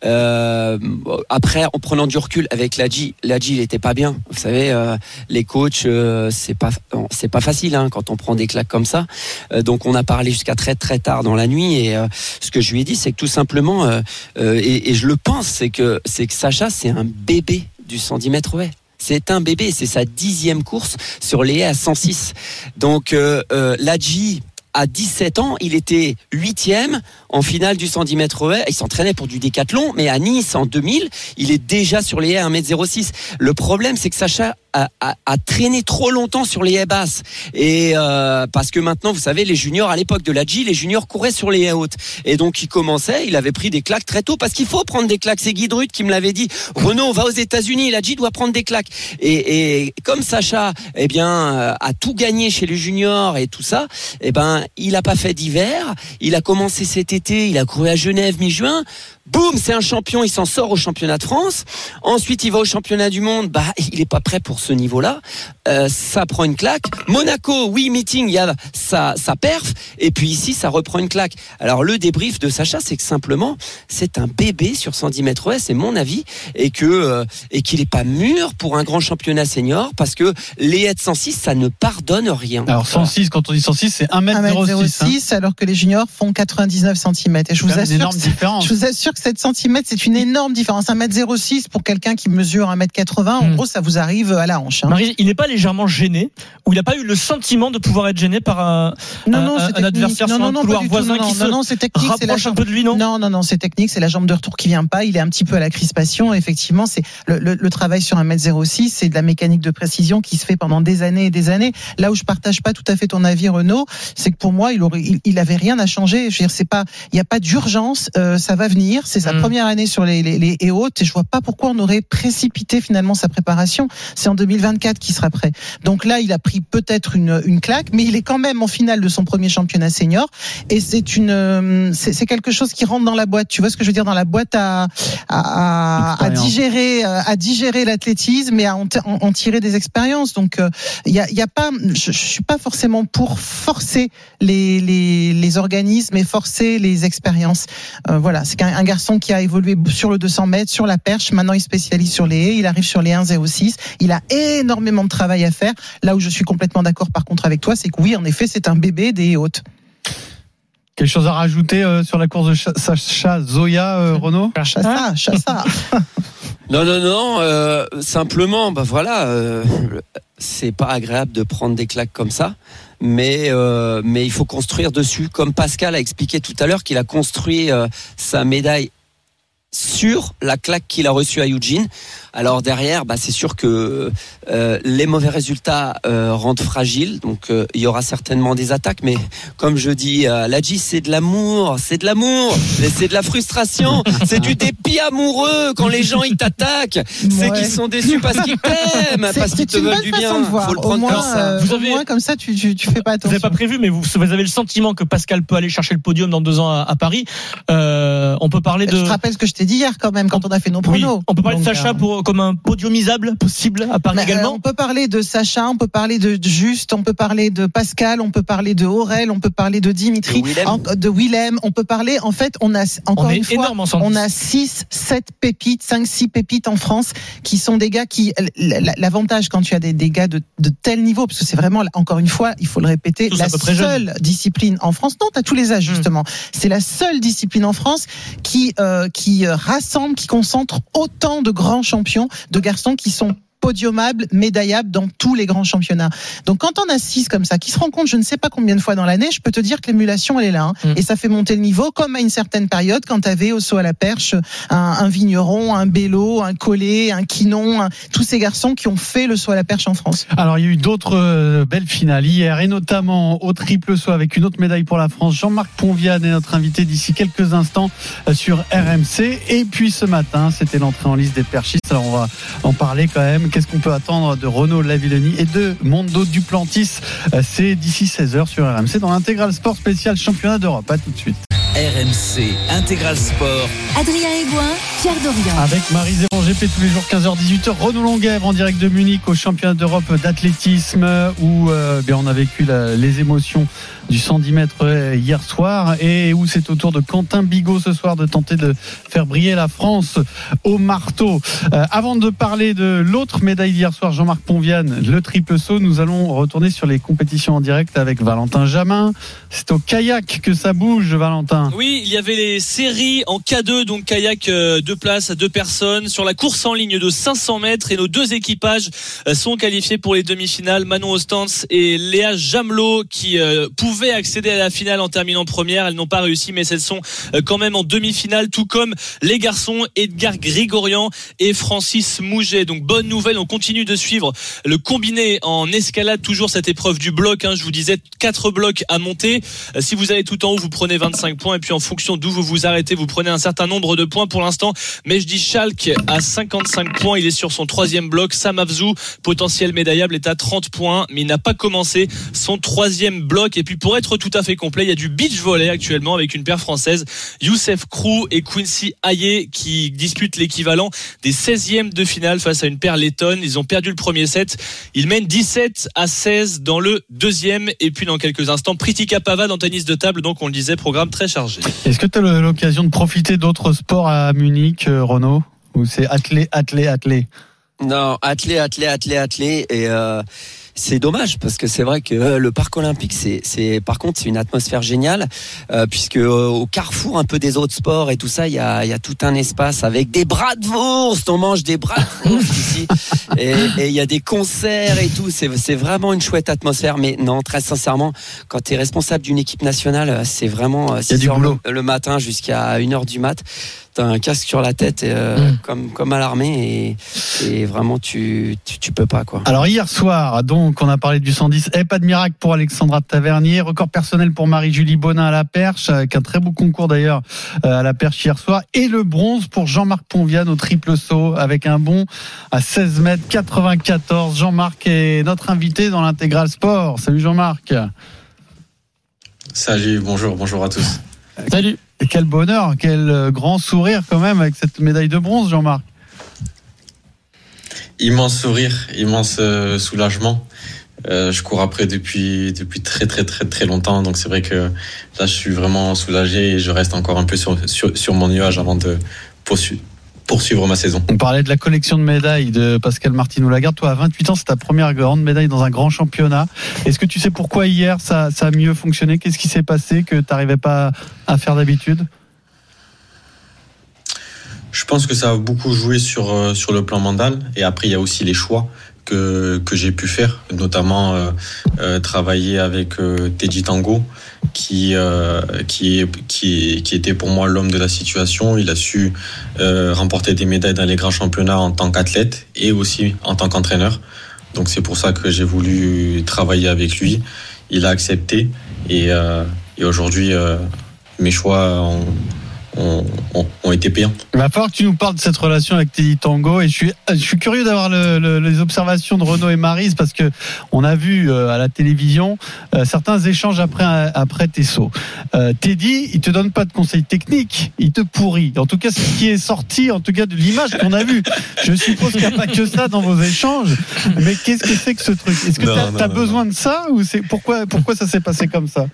euh, après, en prenant du recul avec l'Adji, l'Adji, il était pas bien. Vous savez, euh, les coachs, euh, c'est pas, c'est pas facile hein, quand on prend des claques comme ça. Euh, donc, on a parlé jusqu'à très très tard dans la nuit, et euh, ce que je lui ai dit, c'est que tout simplement, euh, euh, et, et je le pense, c'est que c'est que Sacha, c'est un bébé du cent dix mètres haies. C'est un bébé, c'est sa dixième course sur les haies à cent six. Donc euh, euh, l'Adji, à dix-sept ans, il était huitième en finale du cent dix mètres haies. Il s'entraînait pour du décathlon, mais à Nice en deux mille, il est déjà sur les haies à un mètre zéro six. Le problème, c'est que Sacha a, a, a traîné trop longtemps sur les haies basses. Et euh, parce que maintenant, vous savez, les juniors, à l'époque de l'Adji, les juniors couraient sur les haies hautes. Et donc, il commençait, il avait pris des claques très tôt, parce qu'il faut prendre des claques. C'est Guy Drut qui me l'avait dit. Renaud, va aux États-Unis, l'Adji doit prendre des claques. Et, et comme Sacha, eh bien, a tout gagné chez les juniors et tout ça, eh ben, il a pas fait d'hiver. Il a commencé cet été, il a couru à Genève mi-juin. Boum, c'est un champion, il s'en sort au championnat de France. Ensuite, il va au championnat du monde. Bah, il est pas prêt pour ce niveau-là. Euh, ça prend une claque. Monaco, oui, meeting, il y a sa, sa perf. Et puis ici, ça reprend une claque. Alors, le débrief de Sacha, c'est que simplement, c'est un bébé sur cent dix mètres haies, c'est mon avis, et que euh, et qu'il est pas mûr pour un grand championnat senior, parce que les haies de cent six, ça ne pardonne rien. Alors cent six, quand on dit cent six, c'est un mètre zéro six, hein. Alors que les juniors font quatre-vingt-dix-neuf centimètres. Et je vous assure, énorme différence. Je vous assure que sept centimètres, c'est une énorme différence. un mètre zéro six pour quelqu'un qui mesure un mètre quatre-vingts, en mmh. gros, ça vous arrive à la hanche. Hein. Marie, il n'est pas légèrement gêné, ou il n'a pas eu le sentiment de pouvoir être gêné par un, non, non, un, un adversaire non, sur non, un non, couloir voisin non, qui non, se non, c'est technique, rapproche c'est la jambe, un peu de lui, non? Non, non, non, c'est technique, c'est la jambe de retour qui vient pas. Il est un petit peu à la crispation. Effectivement, c'est le, le, le travail sur un mètre zéro six, c'est de la mécanique de précision qui se fait pendant des années et des années. Là où je partage pas tout à fait ton avis, Renaud, c'est que pour moi, il aurait, il, il avait rien à changer. Je veux dire, c'est pas, il y a pas d'urgence, euh, ça va venir. C'est sa mmh. première année sur les, les, les haies hautes, et je vois pas pourquoi on aurait précipité finalement sa préparation. C'est en deux mille vingt-quatre qu'il sera prêt. Donc là, il a pris peut-être une, une claque, mais il est quand même en finale de son premier championnat senior, et c'est une, c'est, c'est quelque chose qui rentre dans la boîte. Tu vois ce que je veux dire, dans la boîte à, à, à, à digérer, à digérer l'athlétisme et à en, en, en tirer des expériences. Donc il y a, il y a pas, je, je suis pas forcément pour forcer les, les, les organismes et forcer les expériences. Euh, voilà, c'est un, un garçon qui a évolué sur le deux cents mètres, sur la perche. Maintenant, il spécialise sur les haies. Il arrive sur les un zéro six. Il a énormément de travail à faire. Là où je suis complètement d'accord, par contre, avec toi, c'est que oui, en effet, c'est un bébé des haies hautes. Quelque chose à rajouter euh, sur la course de Sacha Zoya, euh, Renaud? Chassa, Chassa. Non, non, non. Euh, simplement, bah voilà, euh, c'est pas agréable de prendre des claques comme ça. Mais euh, mais il faut construire dessus, comme Pascal a expliqué tout à l'heure, qu'il a construit euh, sa médaille sur la claque qu'il a reçue à Eugene. Alors derrière, bah, c'est sûr que euh, les mauvais résultats euh, rendent fragile, donc euh, il y aura certainement des attaques, mais comme je dis, euh, l'Adji, c'est de l'amour, c'est de l'amour, c'est de la frustration, c'est du dépit amoureux quand les gens ils t'attaquent, c'est ouais. qu'ils sont déçus parce qu'ils t'aiment, c'est, parce qu'ils te veulent du bien. Faut le prendre moins, comme ça. Euh, vous avez, au moins comme ça, tu, tu, tu fais pas attention. Vous n'avez pas prévu, mais vous, vous avez le sentiment que Pascal peut aller chercher le podium dans deux ans à, à Paris. Euh, on peut parler de. Je te rappelle ce que je t'ai dit hier quand même quand on, on a fait nos pronos. Oui, on peut parler donc, de Sacha euh... pour comme un podiumisable possible à Paris bah, également. Euh, on peut parler de Sacha, on peut parler de Juste, on peut parler de Pascal, on peut parler de Aurel, on peut parler de Dimitri, de Willem, en, de Willem on peut parler, en fait, on a encore on une fois, on a six, sept pépites, cinq, six pépites en France qui sont des gars qui, l'avantage quand tu as des, des gars de, de tel niveau, parce que c'est vraiment, encore une fois, il faut le répéter, tous la seule jeune. discipline en France, non, t'as tous les âges justement, mmh. c'est la seule discipline en France qui, euh, qui rassemble, qui concentre autant de grands champions, de garçons qui sont podiumable, médaillable dans tous les grands championnats. Donc quand on a six comme ça, qui se rencontrent je ne sais pas combien de fois dans l'année, je peux te dire que l'émulation elle est là. Hein. Mmh. Et ça fait monter le niveau, comme à une certaine période quand tu avais au saut à la perche un, un Vigneron, un Bello, un Collet, un Quinon, un, tous ces garçons qui ont fait le saut à la perche en France. Alors il y a eu d'autres euh, belles finales hier et notamment au triple saut avec une autre médaille pour la France. Jean-Marc Ponviane est notre invité d'ici quelques instants euh, sur R M C. Et puis ce matin, c'était l'entrée en liste des perchistes. Alors on va en parler quand même. Qu'est-ce qu'on peut attendre de Renaud Lavillenie et de Mondo Duplantis? euh, C'est d'ici seize heures sur R M C dans l'Intégral Sport spécial championnat d'Europe. À tout de suite. R M C Intégral Sport. Adrien Aigouin, Pierre Dorian. Avec Marie Zévan G P tous les jours quinze heures dix-huit heures. Renaud Longuèvre en direct de Munich au championnat d'Europe d'athlétisme où euh, bien on a vécu la, les émotions du cent dix mètres hier soir et où c'est au tour de Quentin Bigot ce soir de tenter de faire briller la France au marteau. Euh, avant de parler de l'autre médaille d'hier soir, Jean-Marc Ponviane, le triple saut, nous allons retourner sur les compétitions en direct avec Valentin Jamin. C'est au kayak que ça bouge, Valentin. Oui, il y avait les séries en K deux, donc kayak euh, deux places à deux personnes. Sur la course en ligne de cinq cents mètres et nos deux équipages euh, sont qualifiés pour les demi-finales. Manon Ostens et Léa Jamelot qui euh, pouvaient accéder à la finale en terminant première. Elles n'ont pas réussi, mais elles sont euh, quand même en demi-finale, tout comme les garçons Edgar Grigorian et Francis Mouget. Donc bonne nouvelle, on continue de suivre le combiné en escalade, toujours cette épreuve du bloc. Hein, je vous disais quatre blocs à monter. Euh, si vous allez tout en haut, vous prenez vingt-cinq points. Et puis en fonction d'où vous vous arrêtez, vous prenez un certain nombre de points. Pour l'instant, mais je dis Schalk à cinquante-cinq points, il est sur son troisième bloc. Sam Afzou, potentiel médaillable, est à trente points, mais il n'a pas commencé son troisième bloc. Et puis pour être tout à fait complet, il y a du beach volley actuellement avec une paire française, Youssef Krou et Quincy Hayé, qui discutent l'équivalent des seizièmes de finale face à une paire lettonne. Ils ont perdu le premier set, ils mènent dix-sept à seize dans le deuxième. Et puis dans quelques instants, Pritika Pavad en tennis de table, donc on le disait, programme très chargé. Est-ce que tu as l'occasion de profiter d'autres sports à Munich, Renaud, ou c'est athlé, athlé, athlé? Non, athlé, athlé, athlé, athlé. Et euh, c'est dommage parce que c'est vrai que euh, le parc olympique, c'est, c'est par contre, c'est une atmosphère géniale euh, puisque euh, au carrefour un peu des autres sports et tout ça, il y a, il y a tout un espace avec des bratwurst. On mange des bratwurst ici et il y a des concerts et tout. C'est, c'est vraiment une chouette atmosphère. Mais non, très sincèrement, quand tu es responsable d'une équipe nationale, c'est vraiment euh, six heures le, le matin jusqu'à une heure du mat. T'as un casque sur la tête euh, mmh. comme comme à l'armée et, et vraiment tu, tu tu peux pas quoi. Alors hier soir donc on a parlé du cent dix et pas de miracle pour Alexandra Tavernier, record personnel pour Marie-Julie Bonin à la perche avec un très beau concours d'ailleurs à la perche hier soir, et le bronze pour Jean-Marc Ponviane au triple saut avec un bond à seize mètres quatre-vingt-quatorze. Jean-Marc est notre invité dans l'Intégral Sport. Salut Jean-Marc. Salut, bonjour, bonjour à tous. Salut. Et quel bonheur, quel grand sourire quand même avec cette médaille de bronze, Jean-Marc. Immense sourire, immense euh, soulagement. Euh, je cours après depuis depuis très très très très longtemps, donc c'est vrai que là je suis vraiment soulagé et je reste encore un peu sur sur, sur mon nuage avant de poursuivre. poursuivre ma saison. On parlait de la collection de médailles de Pascal Martineau-Lagarde. Toi, à vingt-huit ans, c'est ta première grande médaille dans un grand championnat. Est-ce que tu sais pourquoi hier ça, ça a mieux fonctionné? Qu'est-ce qui s'est passé que tu n'arrivais pas à faire d'habitude? Je pense que ça a beaucoup joué sur, sur le plan mental. Et après, il y a aussi les choix que, que j'ai pu faire, notamment euh, euh, travailler avec euh, Teddy Tango, qui, euh, qui, qui, qui était pour moi l'homme de la situation. Il a su euh, remporter des médailles dans les grands championnats en tant qu'athlète et aussi en tant qu'entraîneur. Donc c'est pour ça que j'ai voulu travailler avec lui. Il a accepté et, euh, et aujourd'hui, euh, mes choix ont, ont, ont, ont été payants. Il va falloir que tu nous parles de cette relation avec Teddy Tango, et je suis, je suis curieux d'avoir le, le, les observations de Renaud et Maryse, parce que on a vu euh, à la télévision euh, certains échanges après, après tes sauts. Euh, Teddy, il te donne pas de conseils techniques, il te pourrit. En tout cas, c'est ce qui est sorti, en tout cas de l'image qu'on a vue. Je suppose qu'il n'y a pas que ça dans vos échanges, mais qu'est-ce que c'est que ce truc? Est-ce que tu as besoin de ça, ou c'est pourquoi, pourquoi ça s'est passé comme ça?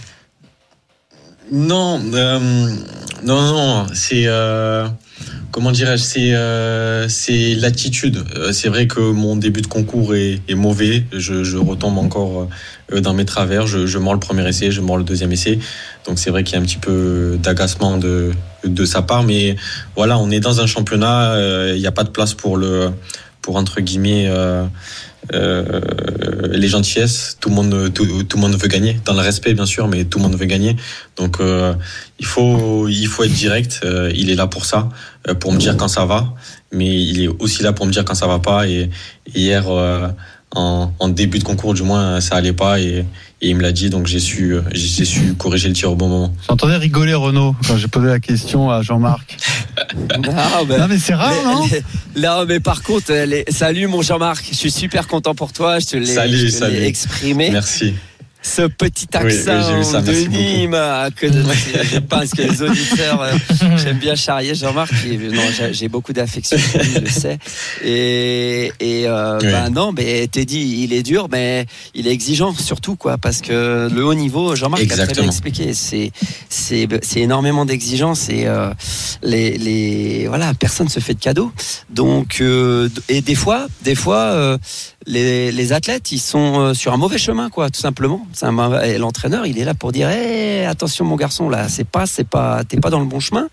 Non, euh, non, non, c'est euh, comment dirais-je, c'est euh, c'est l'attitude. C'est vrai que mon début de concours est, est mauvais. Je, je retombe encore euh, dans mes travers. Je, je mords le premier essai, je mords le deuxième essai. Donc c'est vrai qu'il y a un petit peu d'agacement de de sa part. Mais voilà, on est dans un championnat. Il euh, n'y a pas de place pour le pour entre guillemets euh, euh, les gentillesses. Tout le monde, tout, tout le monde veut gagner, dans le respect bien sûr, mais tout le monde veut gagner. Donc euh, il faut, il faut être direct. Euh, il est là pour ça, euh, pour me dire quand ça va, mais il est aussi là pour me dire quand ça va pas. Et, et hier, euh, en, en début de concours, du moins, ça allait pas et Et il me l'a dit, donc j'ai su, j'ai su corriger le tir au bon moment. J'entendais rigoler Renaud quand j'ai posé la question à Jean-Marc. non, mais, non mais c'est rare, les, non les, Non mais par contre, les, salut mon Jean-Marc, je suis super content pour toi, je te l'ai, salut, je te salut. l'ai exprimé. Merci. Ce petit accent oui, oui, ça, de Nîmes que de, je pense que les auditeurs euh, j'aime bien charrier Jean-Marc qui, non j'ai, j'ai beaucoup d'affection pour lui, je le sais et, et euh, oui. bah non mais Teddy il est dur mais il est exigeant surtout quoi parce que le haut niveau Jean-Marc Exactement. a très bien expliqué c'est, c'est, c'est énormément d'exigence et euh, les, les voilà personne se fait de cadeaux donc euh, et des fois des fois euh, les, les athlètes ils sont sur un mauvais chemin quoi tout simplement. C'est un, et l'entraîneur il est là pour dire hey, attention mon garçon là c'est pas c'est pas t'es pas dans le bon chemin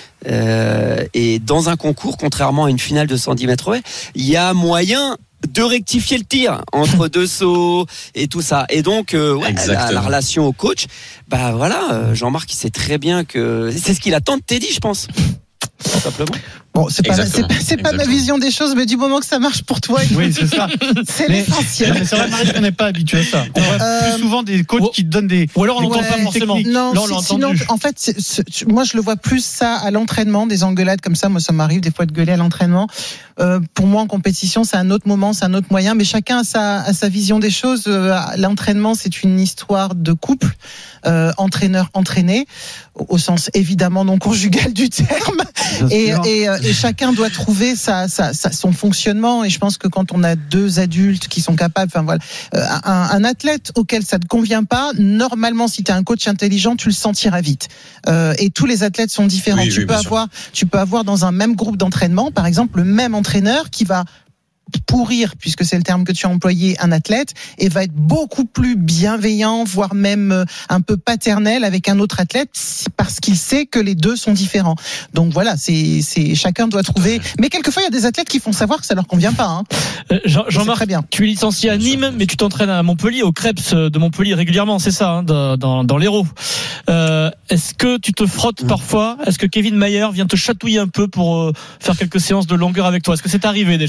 euh, et dans un concours contrairement à une finale de cent dix mètres haies il y a moyen de rectifier le tir entre deux sauts et tout ça et donc euh, ouais, la, la relation au coach bah voilà Jean-Marc il sait très bien que c'est ce qu'il attend de Teddy je pense tout simplement. Bon, c'est pas, c'est pas, c'est pas ma vision des choses, mais du moment que ça marche pour toi, oui, c'est ça. C'est mais, l'essentiel. Mais c'est vrai, Marie, qu'on n'est pas habitué à ça. On voit euh, plus souvent des coachs qui te donnent des. Ou alors on l'entend ouais, pas forcément. Non, Là, on si, sinon, en fait, c'est, c'est, moi, je le vois plus ça à l'entraînement, des engueulades comme ça. Moi, ça m'arrive des fois de gueuler à l'entraînement. Euh, pour moi, en compétition, c'est un autre moment, c'est un autre moyen, mais chacun a sa, a sa vision des choses. Euh, l'entraînement, c'est une histoire de couple, euh, entraîneur-entraîné, au sens évidemment non conjugal du terme. Et, et, et chacun doit trouver sa, sa, sa, son fonctionnement. Et je pense que quand on a deux adultes qui sont capables, enfin voilà, un, un athlète auquel ça ne convient pas, normalement, si tu es un coach intelligent, tu le sentiras vite. Euh, et tous les athlètes sont différents. Oui, tu oui, peux avoir, tu peux avoir dans un même groupe d'entraînement, par exemple, le même entraîneur qui va pourrir, puisque c'est le terme que tu as employé, un athlète, et va être beaucoup plus bienveillant, voire même un peu paternel avec un autre athlète, parce qu'il sait que les deux sont différents. Donc voilà, c'est, c'est chacun doit trouver. Mais quelquefois, il y a des athlètes qui font savoir que ça leur convient pas. Hein. Euh, Jean, Jean-Marc, très bien. Tu es licencié à Nîmes, mais tu t'entraînes à Montpellier, au Krebs de Montpellier régulièrement, c'est ça, hein, dans, dans, dans l'Hérault. Euh, est-ce que tu te frottes mmh. parfois ? Est-ce que Kevin Mayer vient te chatouiller un peu pour euh, faire quelques séances de longueur avec toi ? Est-ce que c'est arrivé déjà ?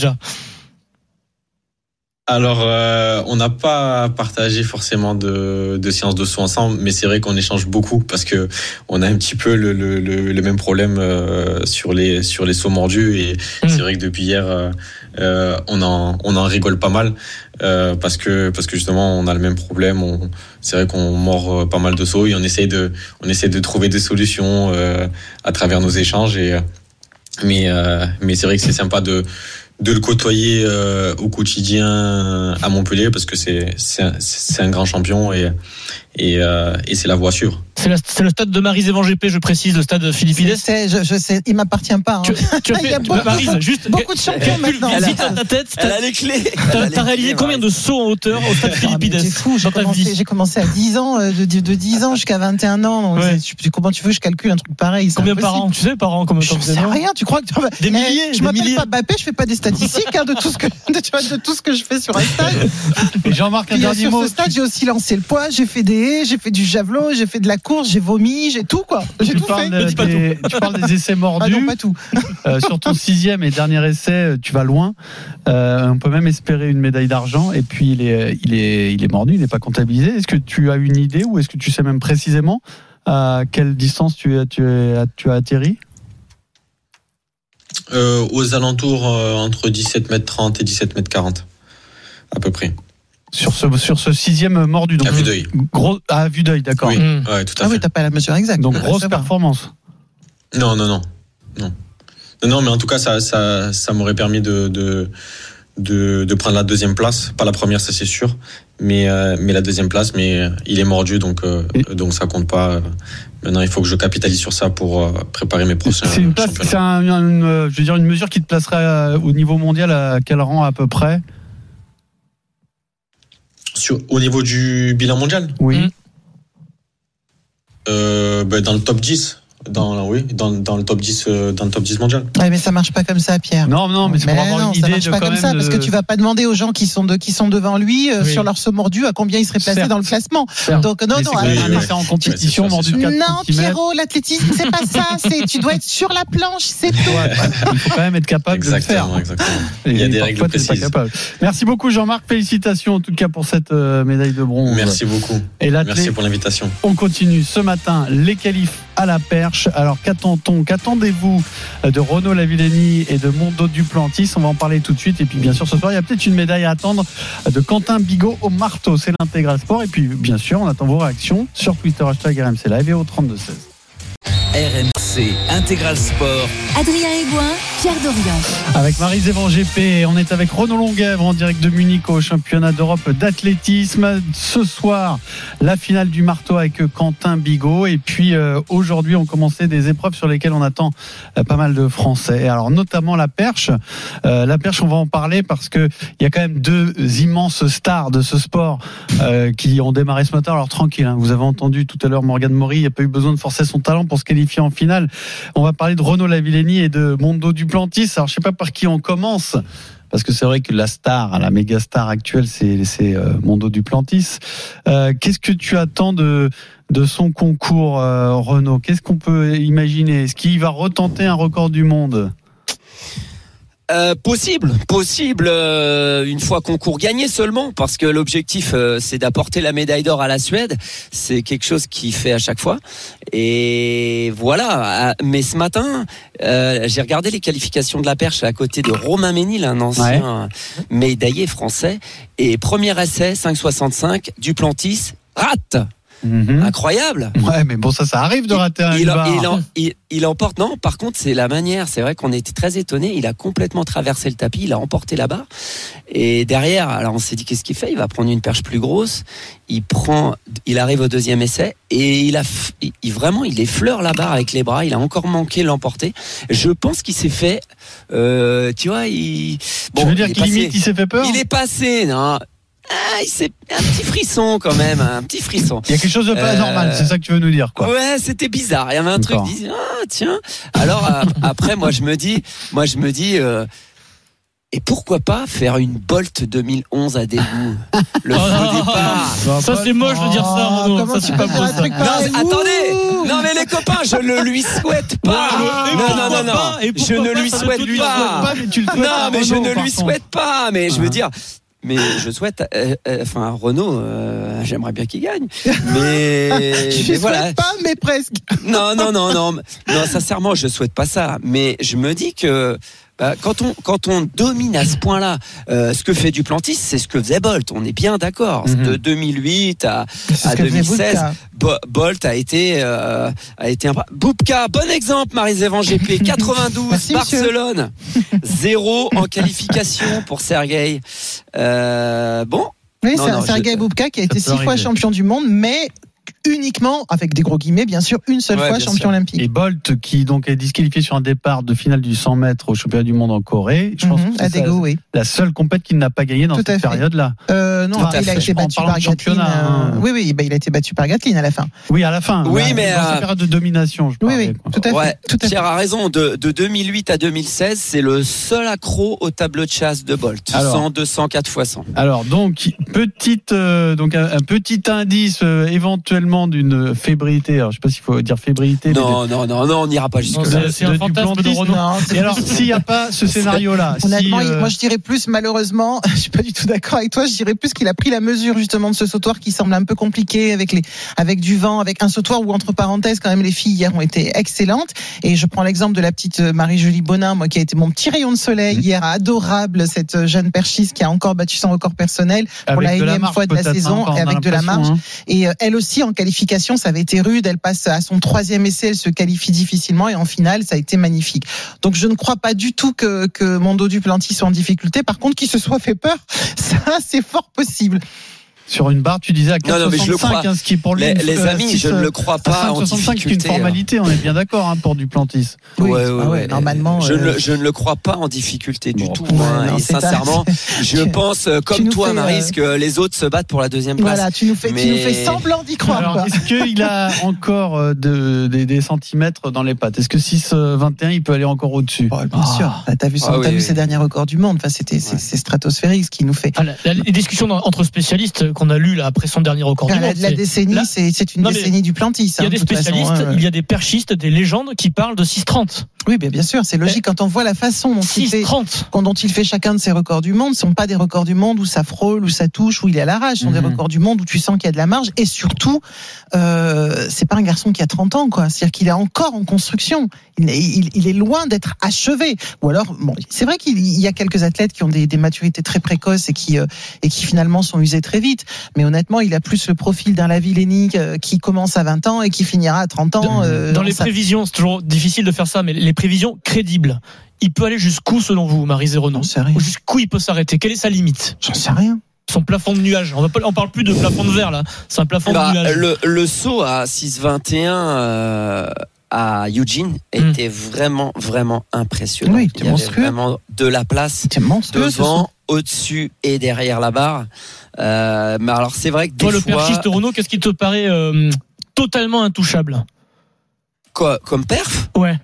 Alors, euh, on n'a pas partagé forcément de, de séances de saut ensemble, mais c'est vrai qu'on échange beaucoup parce que on a un petit peu le, le, le, le même problème euh, sur les sur les sauts mordus et mmh. c'est vrai que depuis hier, euh, on en on en rigole pas mal euh, parce que parce que justement on a le même problème. On, c'est vrai qu'on mord pas mal de sauts et on essaye de on essaie de trouver des solutions euh, à travers nos échanges et mais euh, mais c'est vrai que c'est sympa de de le côtoyer euh, au quotidien à Montpellier parce que c'est c'est un, c'est un grand champion et et, euh, et c'est la voie sûre. C'est, la, c'est le stade de Maryse-Evans G P, je précise, le stade Philippides. Je sais, je, je sais, il m'appartient pas. Hein. Tu, tu as fait, il y a beaucoup, Maryse, juste beaucoup de champions maintenant. Elle a, ta tête, elle a les clés. T'as, t'as réalisé combien de sauts en hauteur au stade Philippides ? C'est fou, j'ai commencé, j'ai commencé à dix ans, de, de dix ans jusqu'à vingt et un ans. Donc ouais. c'est, comment tu veux que je calcule un truc pareil ? Combien par an ? Tu sais par an combien de temps ? Je sais rien, tu crois que tu vas... Des milliers ? Je m'appelle pas Mbappé, je fais pas des statistiques hein, de tout ce que de, tu vois, de tout ce que je fais sur un stade. Jean-Marc, un dernier sur mot. Sur ce stade, j'ai aussi lancé le poids, j'ai fait des haies, j'ai fait du javelot, j'ai fait de la course, j'ai vomi, j'ai tout quoi. J'ai tu tout parles fait. Des, pas des, tout. Tu parles des essais mordus. Ah non, pas tout. Euh, sur ton sixième et dernier essai, tu vas loin. Euh, on peut même espérer une médaille d'argent. Et puis il est, il est, il est mordu, il n'est pas comptabilisé. Est-ce que tu as une idée ou est-ce que tu sais même précisément à quelle distance tu, tu, tu as atterri ? Euh, aux alentours euh, entre dix-sept mètres trente et dix-sept mètres quarante à peu près. Sur ce, sur ce sixième mordu. Donc à vue d'œil. Gros, à vue d'œil, d'accord. Oui, mmh. ouais, tout à ah fait. oui, t'as pas la mesure exacte. Donc grosse performance. Non, non, non, non. Non, non, mais en tout cas, ça, ça, ça m'aurait permis de, de, de, de prendre la deuxième place. Pas la première, ça c'est sûr, mais, euh, mais la deuxième place. Mais il est mordu, donc, euh, donc ça compte pas. Maintenant, il faut que je capitalise sur ça pour euh, préparer mes prochains. C'est une place, c'est un, une, je veux dire une mesure qui te placerait au niveau mondial à quel rang à peu près? Sur, au niveau du bilan mondial ? Oui. Euh, ben dans le top dix. dans, oui, dans, dans le top dix, euh, dans le top dix mondial. Ouais, mais ça marche pas comme ça, Pierre. Non, non, mais c'est mais pour avoir non, une ça idée marche de pas quand comme même ça, de... parce que tu vas pas demander aux gens qui sont de, qui sont devant lui euh, Oui. sur leur saut mordu à combien ils seraient placés Certes. dans le classement. Certes. Donc non, mais non. c'est alors, un essai en compétition Ouais, c'est mordu de quatre non, centimètres. Pierrot, l'athlétisme, c'est pas ça. C'est, tu dois être sur la planche, c'est tout. Ouais, il faut quand même être capable Exactement, de le faire. exactement. Et Il y a des parfois, règles t'es pas précises. capable. Merci beaucoup Jean-Marc, félicitations en tout cas pour cette euh, médaille de bronze. Merci beaucoup. Et là, Merci pour l'invitation. on continue ce matin les qualifs à la perche. Alors qu'attend-on, qu'attendez-vous de Renaud Lavillenie et de Mondo Duplantis? On va en parler tout de suite. Et puis bien sûr ce soir il y a peut-être une médaille à attendre de Quentin Bigot au marteau. C'est l'Intégral Sport. Et puis bien sûr on attend vos réactions sur Twitter hashtag R M C Live et au trente-deux seize. R M C Intégral Sport. Adrien Aigouin, Pierre Dorian. Avec Marie-Zévan G P, on est avec Renaud Longuèvre en direct de Munich au championnat d'Europe d'athlétisme. Ce soir, la finale du marteau avec Quentin Bigot. Et puis euh, aujourd'hui, on commençait des épreuves sur lesquelles on attend euh, pas mal de Français. Alors notamment la perche. Euh, la perche, on va en parler parce que il y a quand même deux immenses stars de ce sport euh, qui ont démarré ce matin. Alors tranquille, hein, vous avez entendu tout à l'heure Morgane Maury, il n'y a pas eu besoin de forcer son talent pour se qualifier en finale. On va parler de Renaud Lavillenie et de Mondo Duplantis. Alors je sais pas par qui on commence, parce que c'est vrai que la star, la méga star actuelle, c'est, c'est euh, Mondo Duplantis. Euh, qu'est-ce que tu attends de de son concours, euh, Renaud? Qu'est-ce qu'on peut imaginer? Est-ce qu'il va retenter un record du monde? Euh, possible, possible euh, une fois concours gagné seulement, parce que l'objectif euh, c'est d'apporter la médaille d'or à la Suède. C'est quelque chose qu'il fait à chaque fois. Et voilà. Mais ce matin, euh, j'ai regardé les qualifications de la perche à côté de Romain Ménil, un ancien ouais. médaillé français. Et premier essai, cinq soixante-cinq, Duplantis rate. Mmh. Incroyable. Ouais, mais bon, ça, ça arrive de rater un il, bar. il, il, il, il emporte. Non, par contre, c'est la manière. C'est vrai qu'on était très étonnés. Il a complètement traversé le tapis. Il a emporté la barre. Et derrière, alors on s'est dit qu'est-ce qu'il fait? Il va prendre une perche plus grosse. Il prend. Il arrive au deuxième essai et il a. Il, vraiment, il effleure la barre avec les bras. Il a encore manqué l'emporter. Je pense qu'il s'est fait. Euh, tu vois, il. Bon, tu veux dire qu'il limite, il s'est fait peur? Il est passé, non? Ah, c'est un petit frisson quand même, un petit frisson. Il y a quelque chose de pas euh... normal, c'est ça que tu veux nous dire, quoi. Ouais, c'était bizarre. Il y avait un D'accord. truc qui disait ah tiens. Alors après, moi je me dis, moi je me dis. Euh, Et pourquoi pas faire une Bolt deux mille onze à Daegu? Le faux oh, départ. Ça, ça c'est moche de dire ça, Renaud. Ça c'est pas beau. Ça. Non, attendez. Non mais les copains, je ne lui souhaite pas. Ah, non non non non. Je ne lui souhaite pas. Non mais je ne lui souhaite pas. Mais je veux dire. Mais je souhaite, euh, euh, enfin Renaud, euh, j'aimerais bien qu'il gagne. Mais, je mais souhaite voilà. pas, mais presque. Non, non, non, non, non. Sincèrement, je souhaite pas ça. Mais je me dis que bah, quand on quand on domine à ce point-là, euh, ce que fait Duplantis, c'est ce que faisait Bolt. On est bien d'accord. Mm-hmm. De deux mille huit à, à deux mille seize, Bo- Bolt a été euh, a été un Boubka. Bon exemple, Marie-Zévan G P. quatre-vingt-douze, Merci, Barcelone, zéro en qualification pour Sergueï. Euh, bon. Oui, non, c'est non, Sergueï je... Boubka qui a été six arriver. fois champion du monde, mais uniquement, avec des gros guillemets, bien sûr, une seule ouais, fois champion sûr. olympique. Et Bolt, qui donc est disqualifié sur un départ de finale du cent mètres au championnat du monde en Corée, je pense mm-hmm, que c'est Daegu, oui. la seule compète qu'il n'a pas gagnée dans Tout cette période-là. Euh, non, il a été battu par Gatlin. Hein. Oui, oui, bah, il a été battu par Gatlin à la fin. Oui, à la fin. Oui, là, mais dans euh... cette période de domination, je Oui, parlais, oui, quoi. tout à fait. Ouais, tout à Pierre fait. a raison. De, de deux mille huit à deux mille seize, c'est le seul accro au tableau de chasse de Bolt. Alors, cent, deux cents, quatre fois cent. Alors, donc, petite, euh, donc un, un petit indice euh, éventuellement d'une fébrilité. Alors, je sais pas s'il faut dire fébrilité. Non, mais... non, non, non, on n'ira pas jusque là. C'est, c'est un fantasme de Renaud. Non, et alors, s'il n'y a pas ce scénario-là, honnêtement, si, euh... moi je dirais plus, malheureusement, je suis pas du tout d'accord avec toi. Je dirais plus qu'il a pris la mesure justement de ce sautoir qui semble un peu compliqué avec les, avec du vent, avec un sautoir où entre parenthèses, quand même, les filles hier ont été excellentes. Et je prends l'exemple de la petite Marie-Julie Bonin, moi qui a été mon petit rayon de soleil mmh. hier, adorable, cette jeune perchiste qui a encore battu son record personnel pour avec la énième fois de la saison, et avec de la marge. Hein. Et euh, elle aussi en qualification, ça avait été rude. Elle passe à son troisième essai, elle se qualifie difficilement et en finale, ça a été magnifique. Donc je ne crois pas du tout que, que Mondo Duplantis soit en difficulté. Par contre, qu'il se soit fait peur, ça c'est fort possible. Sur une barre, tu disais à quatre virgule soixante-cinq, hein, ce qui est pour lui. Les, une, les euh, amis, six, je ne le crois pas en difficulté. C'est une formalité, on est bien d'accord, hein, pour Duplantis. Oui, ouais, ouais, ah ouais, ouais. normalement. Je, euh... ne le, je ne le crois pas en difficulté du bon, tout. Ouais, hein, non, et c'est sincèrement, pas... je tu, pense, comme toi, fais, Maryse, euh... que les autres se battent pour la deuxième place. Voilà, tu nous fais, mais... tu nous fais semblant d'y croire. Alors, est-ce qu'il a encore de, des, des centimètres dans les pattes? Est-ce que six vingt et un, il peut aller encore au-dessus? Oh, bien oh. sûr. T'as vu, son, ah, oui, t'as oui, vu oui. ses derniers records du monde. Enfin, c'était, c'est, ouais. c'est stratosphérique ce qu'il nous fait. Ah, la, la, les discussions entre spécialistes qu'on a lues là après son dernier record ah, du la, monde. La décennie, là, c'est, c'est une non, décennie du Plantis. Il y a hein, des spécialistes, façon, hein, il y a des perchistes, des légendes qui parlent de six trente. Oui, bien, bien sûr, c'est logique. Quand on voit la façon dont il, fait, dont il fait chacun de ses records du monde, ce ne sont pas des records du monde où ça frôle, où ça touche, où il est à l'arrache. Ce sont mmh. des records du monde où tu sens qu'il y a de la marge. Et surtout, euh, c'est pas un garçon qui a trente ans, quoi. C'est-à-dire qu'il est encore en construction. Il, il, il est loin d'être achevé. Ou alors, bon, c'est vrai qu'il y a quelques athlètes qui ont des, des maturités très précoces et qui, euh, et qui finalement sont usés très vite. Mais honnêtement, il a plus le profil d'un Lavillenie euh, qui commence à vingt ans et qui finira à trente ans. Euh, Dans les ça... prévisions, c'est toujours difficile de faire ça, mais les prévisions crédibles. Il peut aller jusqu'où selon vous, Maryse et Renaud? Jusqu'où il peut s'arrêter? Quelle est sa limite? J'en sais rien. Son plafond de nuage. On ne parle plus de plafond de verre là. C'est un plafond bah, de nuage. Le, le saut à six vingt et un euh, à Eugene était mmh. vraiment vraiment impressionnant. Oui, il y avait vraiment de la place devant, au-dessus et derrière la barre. Euh, mais alors c'est vrai que toi, des le fois... perchiste Renaud, qu'est-ce qui te paraît euh, totalement intouchable? Quoi, comme perf? Ouais.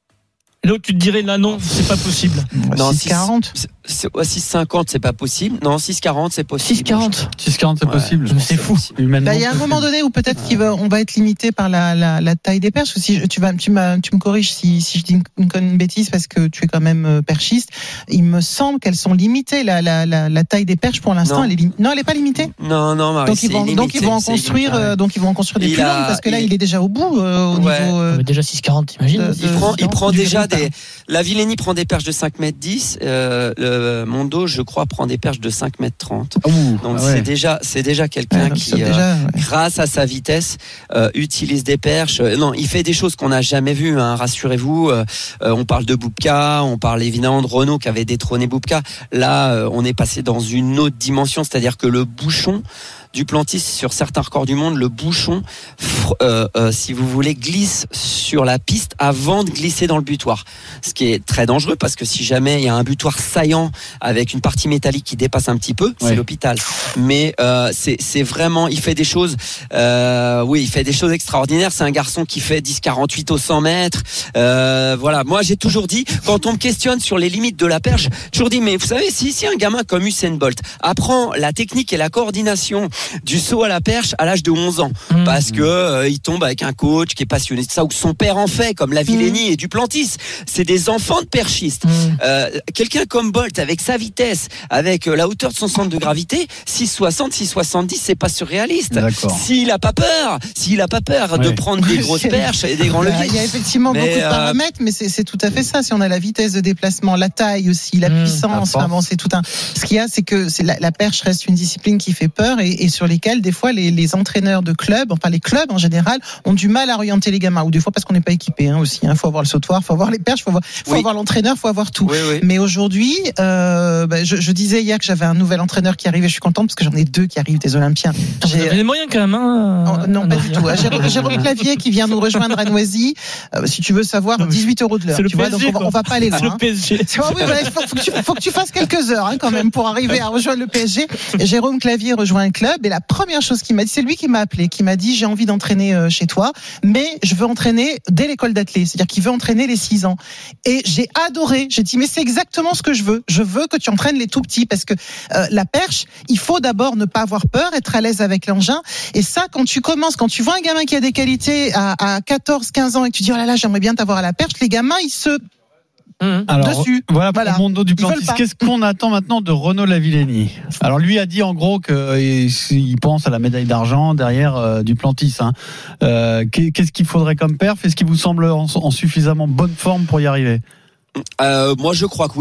Là où tu te dirais, là non, c'est pas possible. Non, six quarante c'est, ouais, six cinquante c'est pas possible. Non, six quarante c'est possible. six quarante six quarante c'est ouais, possible. Mais c'est fou. Il bah, y a un moment donné où peut-être ouais. qu'on va, on va être limité par la, la, la taille des perches. Si je, tu, vas, tu, m'as, tu me corriges si, si je dis une, une bêtise parce que tu es quand même perchiste. Il me semble qu'elles sont limitées. La, la, la, la taille des perches pour l'instant, non. elle est lim... non, elle est pas limitée. Non, non, Marie, donc ils vont, limité, donc ils vont en construire, limité, ouais. donc ils vont en construire des il plus a, longues parce que là, il, il est déjà au bout euh, au ouais. niveau. Euh, déjà six quarante, t'imagines de, de, Il prend, il prend déjà des. La Lavillenie prend des perches de cinq mètres dix, euh, le Mondo, je crois, prend des perches de cinq mètres trente. Ouh, donc ah ouais. c'est déjà, c'est déjà quelqu'un ouais, qui, déjà, euh, ouais. grâce à sa vitesse, euh, utilise des perches. Non, il fait des choses qu'on n'a jamais vues. Hein, rassurez-vous. Euh, on parle de Boubka, on parle évidemment de Renaud qui avait détrôné Boubka. Là, euh, on est passé dans une autre dimension, c'est-à-dire que le bouchon Duplantis, sur certains records du monde, le bouchon, euh, euh, si vous voulez, glisse sur la piste avant de glisser dans le butoir. Ce qui est très dangereux parce que si jamais il y a un butoir saillant avec une partie métallique qui dépasse un petit peu, c'est ouais. l'hôpital. Mais euh, c'est, c'est vraiment, il fait des choses, euh, oui, il fait des choses extraordinaires. C'est un garçon qui fait dix quarante-huit au cent mètres. Euh, voilà, moi j'ai toujours dit, quand on me questionne sur les limites de la perche, j'ai toujours dit, mais vous savez, si, si un gamin comme Usain Bolt apprend la technique et la coordination du saut à la perche à l'âge de onze ans, mmh. parce que euh, il tombe avec un coach qui est passionné de ça, ou son père en fait, comme Lavillenie mmh. et Duplantis, c'est des enfants de perchistes. Mmh. Euh, quelqu'un comme Bolt, avec sa vitesse, avec euh, la hauteur de son centre de gravité, six soixante, six soixante-dix, c'est pas surréaliste. D'accord. S'il a pas peur, s'il a pas peur ouais. de prendre des grosses perches et des grands leviers. Il y a effectivement mais beaucoup de paramètres, mais c'est, c'est tout à fait ça. Si on a la vitesse de déplacement, la taille aussi, la mmh, puissance, enfin bon, c'est tout un. Ce qu'il y a, c'est que c'est la, la perche reste une discipline qui fait peur et, et sur lesquels des fois les, les entraîneurs de clubs, enfin les clubs en général, ont du mal à orienter les gamins, ou des fois parce qu'on n'est pas équipé hein, aussi. Il hein. faut avoir le sautoir, faut avoir les perches, faut avoir, faut oui. avoir l'entraîneur, faut avoir tout. Oui, oui. Mais aujourd'hui, euh, bah, je, je disais hier que j'avais un nouvel entraîneur qui arrivait. Je suis contente parce que j'en ai deux qui arrivent, des Olympiens. J'ai... Vous avez les moyens quand même. Hein, oh, non, pas du tout. Jérôme, Jérôme Clavier qui vient nous rejoindre à Noisy. Euh, si tu veux savoir, dix-huit euros de l'heure. C'est le tu P S G, vois, donc on va, on va pas aller là. C'est hein. le P S G. C'est, oh, oui, bah, faut, faut, que tu, faut que tu fasses quelques heures hein, quand même pour arriver à rejoindre le P S G. Et Jérôme Clavier rejoint un club et la première chose qu'il m'a dit, c'est lui qui m'a appelé, qui m'a dit j'ai envie d'entraîner euh, chez toi, mais je veux entraîner dès l'école d'athlètes, c'est-à-dire qu'il veut entraîner les six ans. Et j'ai adoré, j'ai dit mais c'est exactement ce que je veux. Je veux que tu entraînes les tout petits parce que euh, la perche, il faut d'abord ne pas avoir peur, être à l'aise avec l'engin. Et ça, quand tu commences, quand tu vois un gamin qui a des qualités à, à quatorze, quinze ans et que tu dis oh là là j'aimerais bien t'avoir à la perche, les gamins ils se Mmh. Alors, dessus. Voilà pour voilà. Mondo Duplantis. Qu'est-ce qu'on attend maintenant de Renaud Lavillenie? Alors lui a dit en gros qu'il pense à la médaille d'argent derrière euh, Duplantis. Hein. Euh, qu'est-ce qu'il faudrait comme perf? Est-ce qu'il vous semble en, en suffisamment bonne forme pour y arriver? euh, Moi je crois que oui.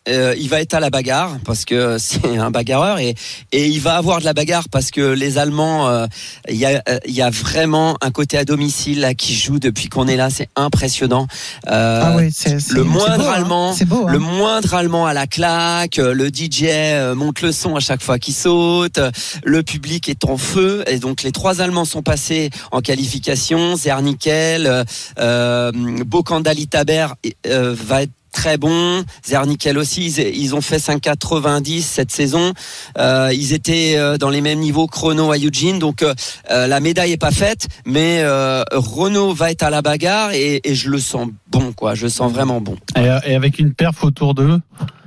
euh, il va être à la bagarre parce que c'est un bagarreur et et il va avoir de la bagarre parce que les Allemands, euh, il y a il y a vraiment un côté à domicile là qui joue depuis qu'on est là, c'est impressionnant. Euh, ah oui, c'est, c'est, le moindre c'est beau, allemand, hein. C'est beau, hein. le moindre allemand à la claque, le D J monte le son à chaque fois qu'il saute, le public est en feu et donc les trois Allemands sont passés en qualification. Zernickel, euh, Bokandali Taber euh, va être très bon, Zernickel aussi, ils, ils ont fait cinq quatre-vingt-dix cette saison, euh, ils étaient dans les mêmes niveaux chrono à Eugene, donc euh, la médaille est pas faite, mais euh, Renault va être à la bagarre et, et je le sens bon, quoi, je le sens vraiment bon. Et, et avec une perf autour d'eux.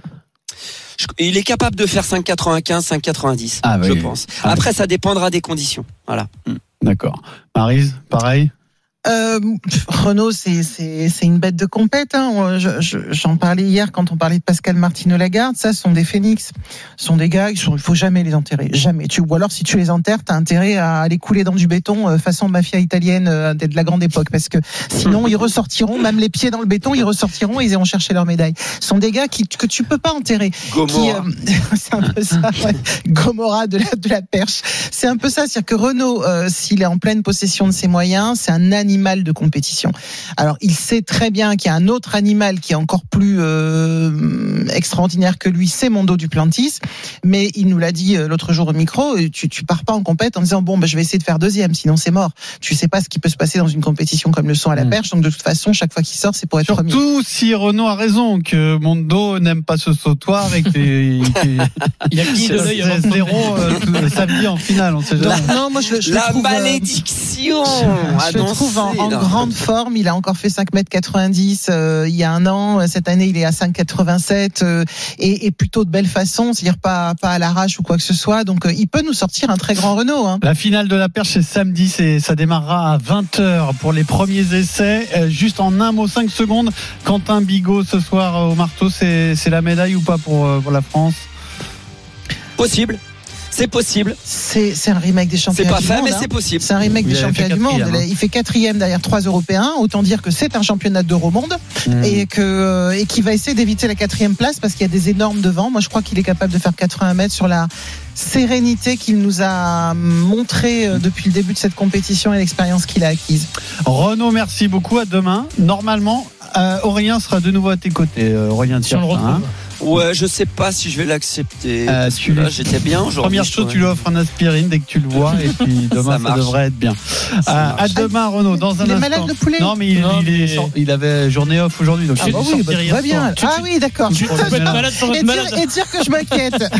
Il est capable de faire cinq quatre-vingt-quinze, cinq quatre-vingt-dix, ah, je oui. pense. Ah, Après, oui. ça dépendra des conditions. Voilà. D'accord. Maryse, pareil. Euh, Renault, c'est c'est c'est une bête de compète. Hein. Je, je, j'en parlais hier quand on parlait de Pascal Martino-Lagarde. Ça, ce sont des phénix, ce sont des gars. Il faut jamais les enterrer, jamais. Tu ou alors si tu les enterres, t'as intérêt à les couler dans du béton, euh, façon mafia italienne euh, de la grande époque, parce que sinon ils ressortiront, même les pieds dans le béton, ils ressortiront, et ils iront chercher leur médaille. Ce sont des gars qui que tu peux pas enterrer. Gomorra. Qui, euh, c'est un peu ça. Ouais. Gomorra de la de la perche. C'est un peu ça, c'est-à-dire que Renault, euh, s'il est en pleine possession de ses moyens, c'est un animal de compétition. Alors, il sait très bien qu'il y a un autre animal qui est encore plus euh, extraordinaire que lui, c'est Mondo Duplantis, mais il nous l'a dit l'autre jour au micro, tu, tu pars pas en compète en disant bon, ben, je vais essayer de faire deuxième, sinon c'est mort. Tu sais pas ce qui peut se passer dans une compétition comme le son à la perche, donc de toute façon, chaque fois qu'il sort, c'est pour être Surtout premier. Surtout si Renault a raison, que Mondo n'aime pas ce sautoir et qu'il il a qui de l'œil avant zéro euh, samedi en finale, on sait jamais. La, non, moi je, je la le trouve, malédiction euh, je le trouve en, en grande forme. Il a encore fait cinq mètres quatre-vingt-dix euh, il y a un an. Cette année, il est à cinq quatre-vingt-sept euh, et, et plutôt de belle façon, c'est-à-dire pas pas à l'arrache ou quoi que ce soit. Donc, euh, il peut nous sortir un très grand Renault. Hein. La finale de la perche, c'est samedi. C'est, ça démarrera à vingt heures pour les premiers essais. Euh, juste en un mot, cinq secondes. Quentin Bigot ce soir au marteau, c'est, c'est la médaille ou pas pour, euh, pour la France? Possible. C'est possible. C'est, c'est un remake des championnats du monde. C'est pas fait, mais hein. c'est possible. C'est un remake Il des championnats du monde. Hein. Il fait quatrième derrière trois Européens. Autant dire que c'est un championnat d'Euromonde mmh. et que et qui va essayer d'éviter la quatrième place parce qu'il y a des énormes devant. Moi, je crois qu'il est capable de faire quatre-vingts mètres sur la sérénité qu'il nous a montré depuis le début de cette compétition et l'expérience qu'il a acquise. Renaud, merci beaucoup. À demain. Normalement, euh, Aurélien sera de nouveau à tes côtés. Euh, Aurélien Tiersin, hein. Ouais, je sais pas si je vais l'accepter. Euh, parce que là, j'étais bien aujourd'hui. Première chose, tu lui offres un aspirine dès que tu le vois, et puis demain, ça, ça devrait être bien. Euh, à demain, Renaud, dans un il instant. Il est malade, le poulet. Non, mais il, non, il, mais... Est, il avait journée off aujourd'hui, donc ah bah oui, bah, tout va bien. Ah oui, d'accord. Tu peux être malade sans être malade. Et dire que je m'inquiète.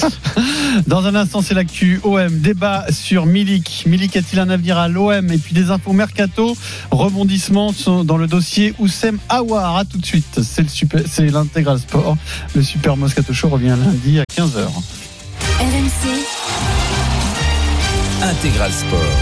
Dans un instant, c'est l'actu O M. Débat sur Milik. Milik a-t-il un avenir à l'O M? Et puis des infos mercato, rebondissements dans le dossier Oussem Aouar. À tout de suite. C'est le super, c'est l'intégral sport. Le Super Moscato Show revient lundi à quinze heures. R M C Intégral Sport.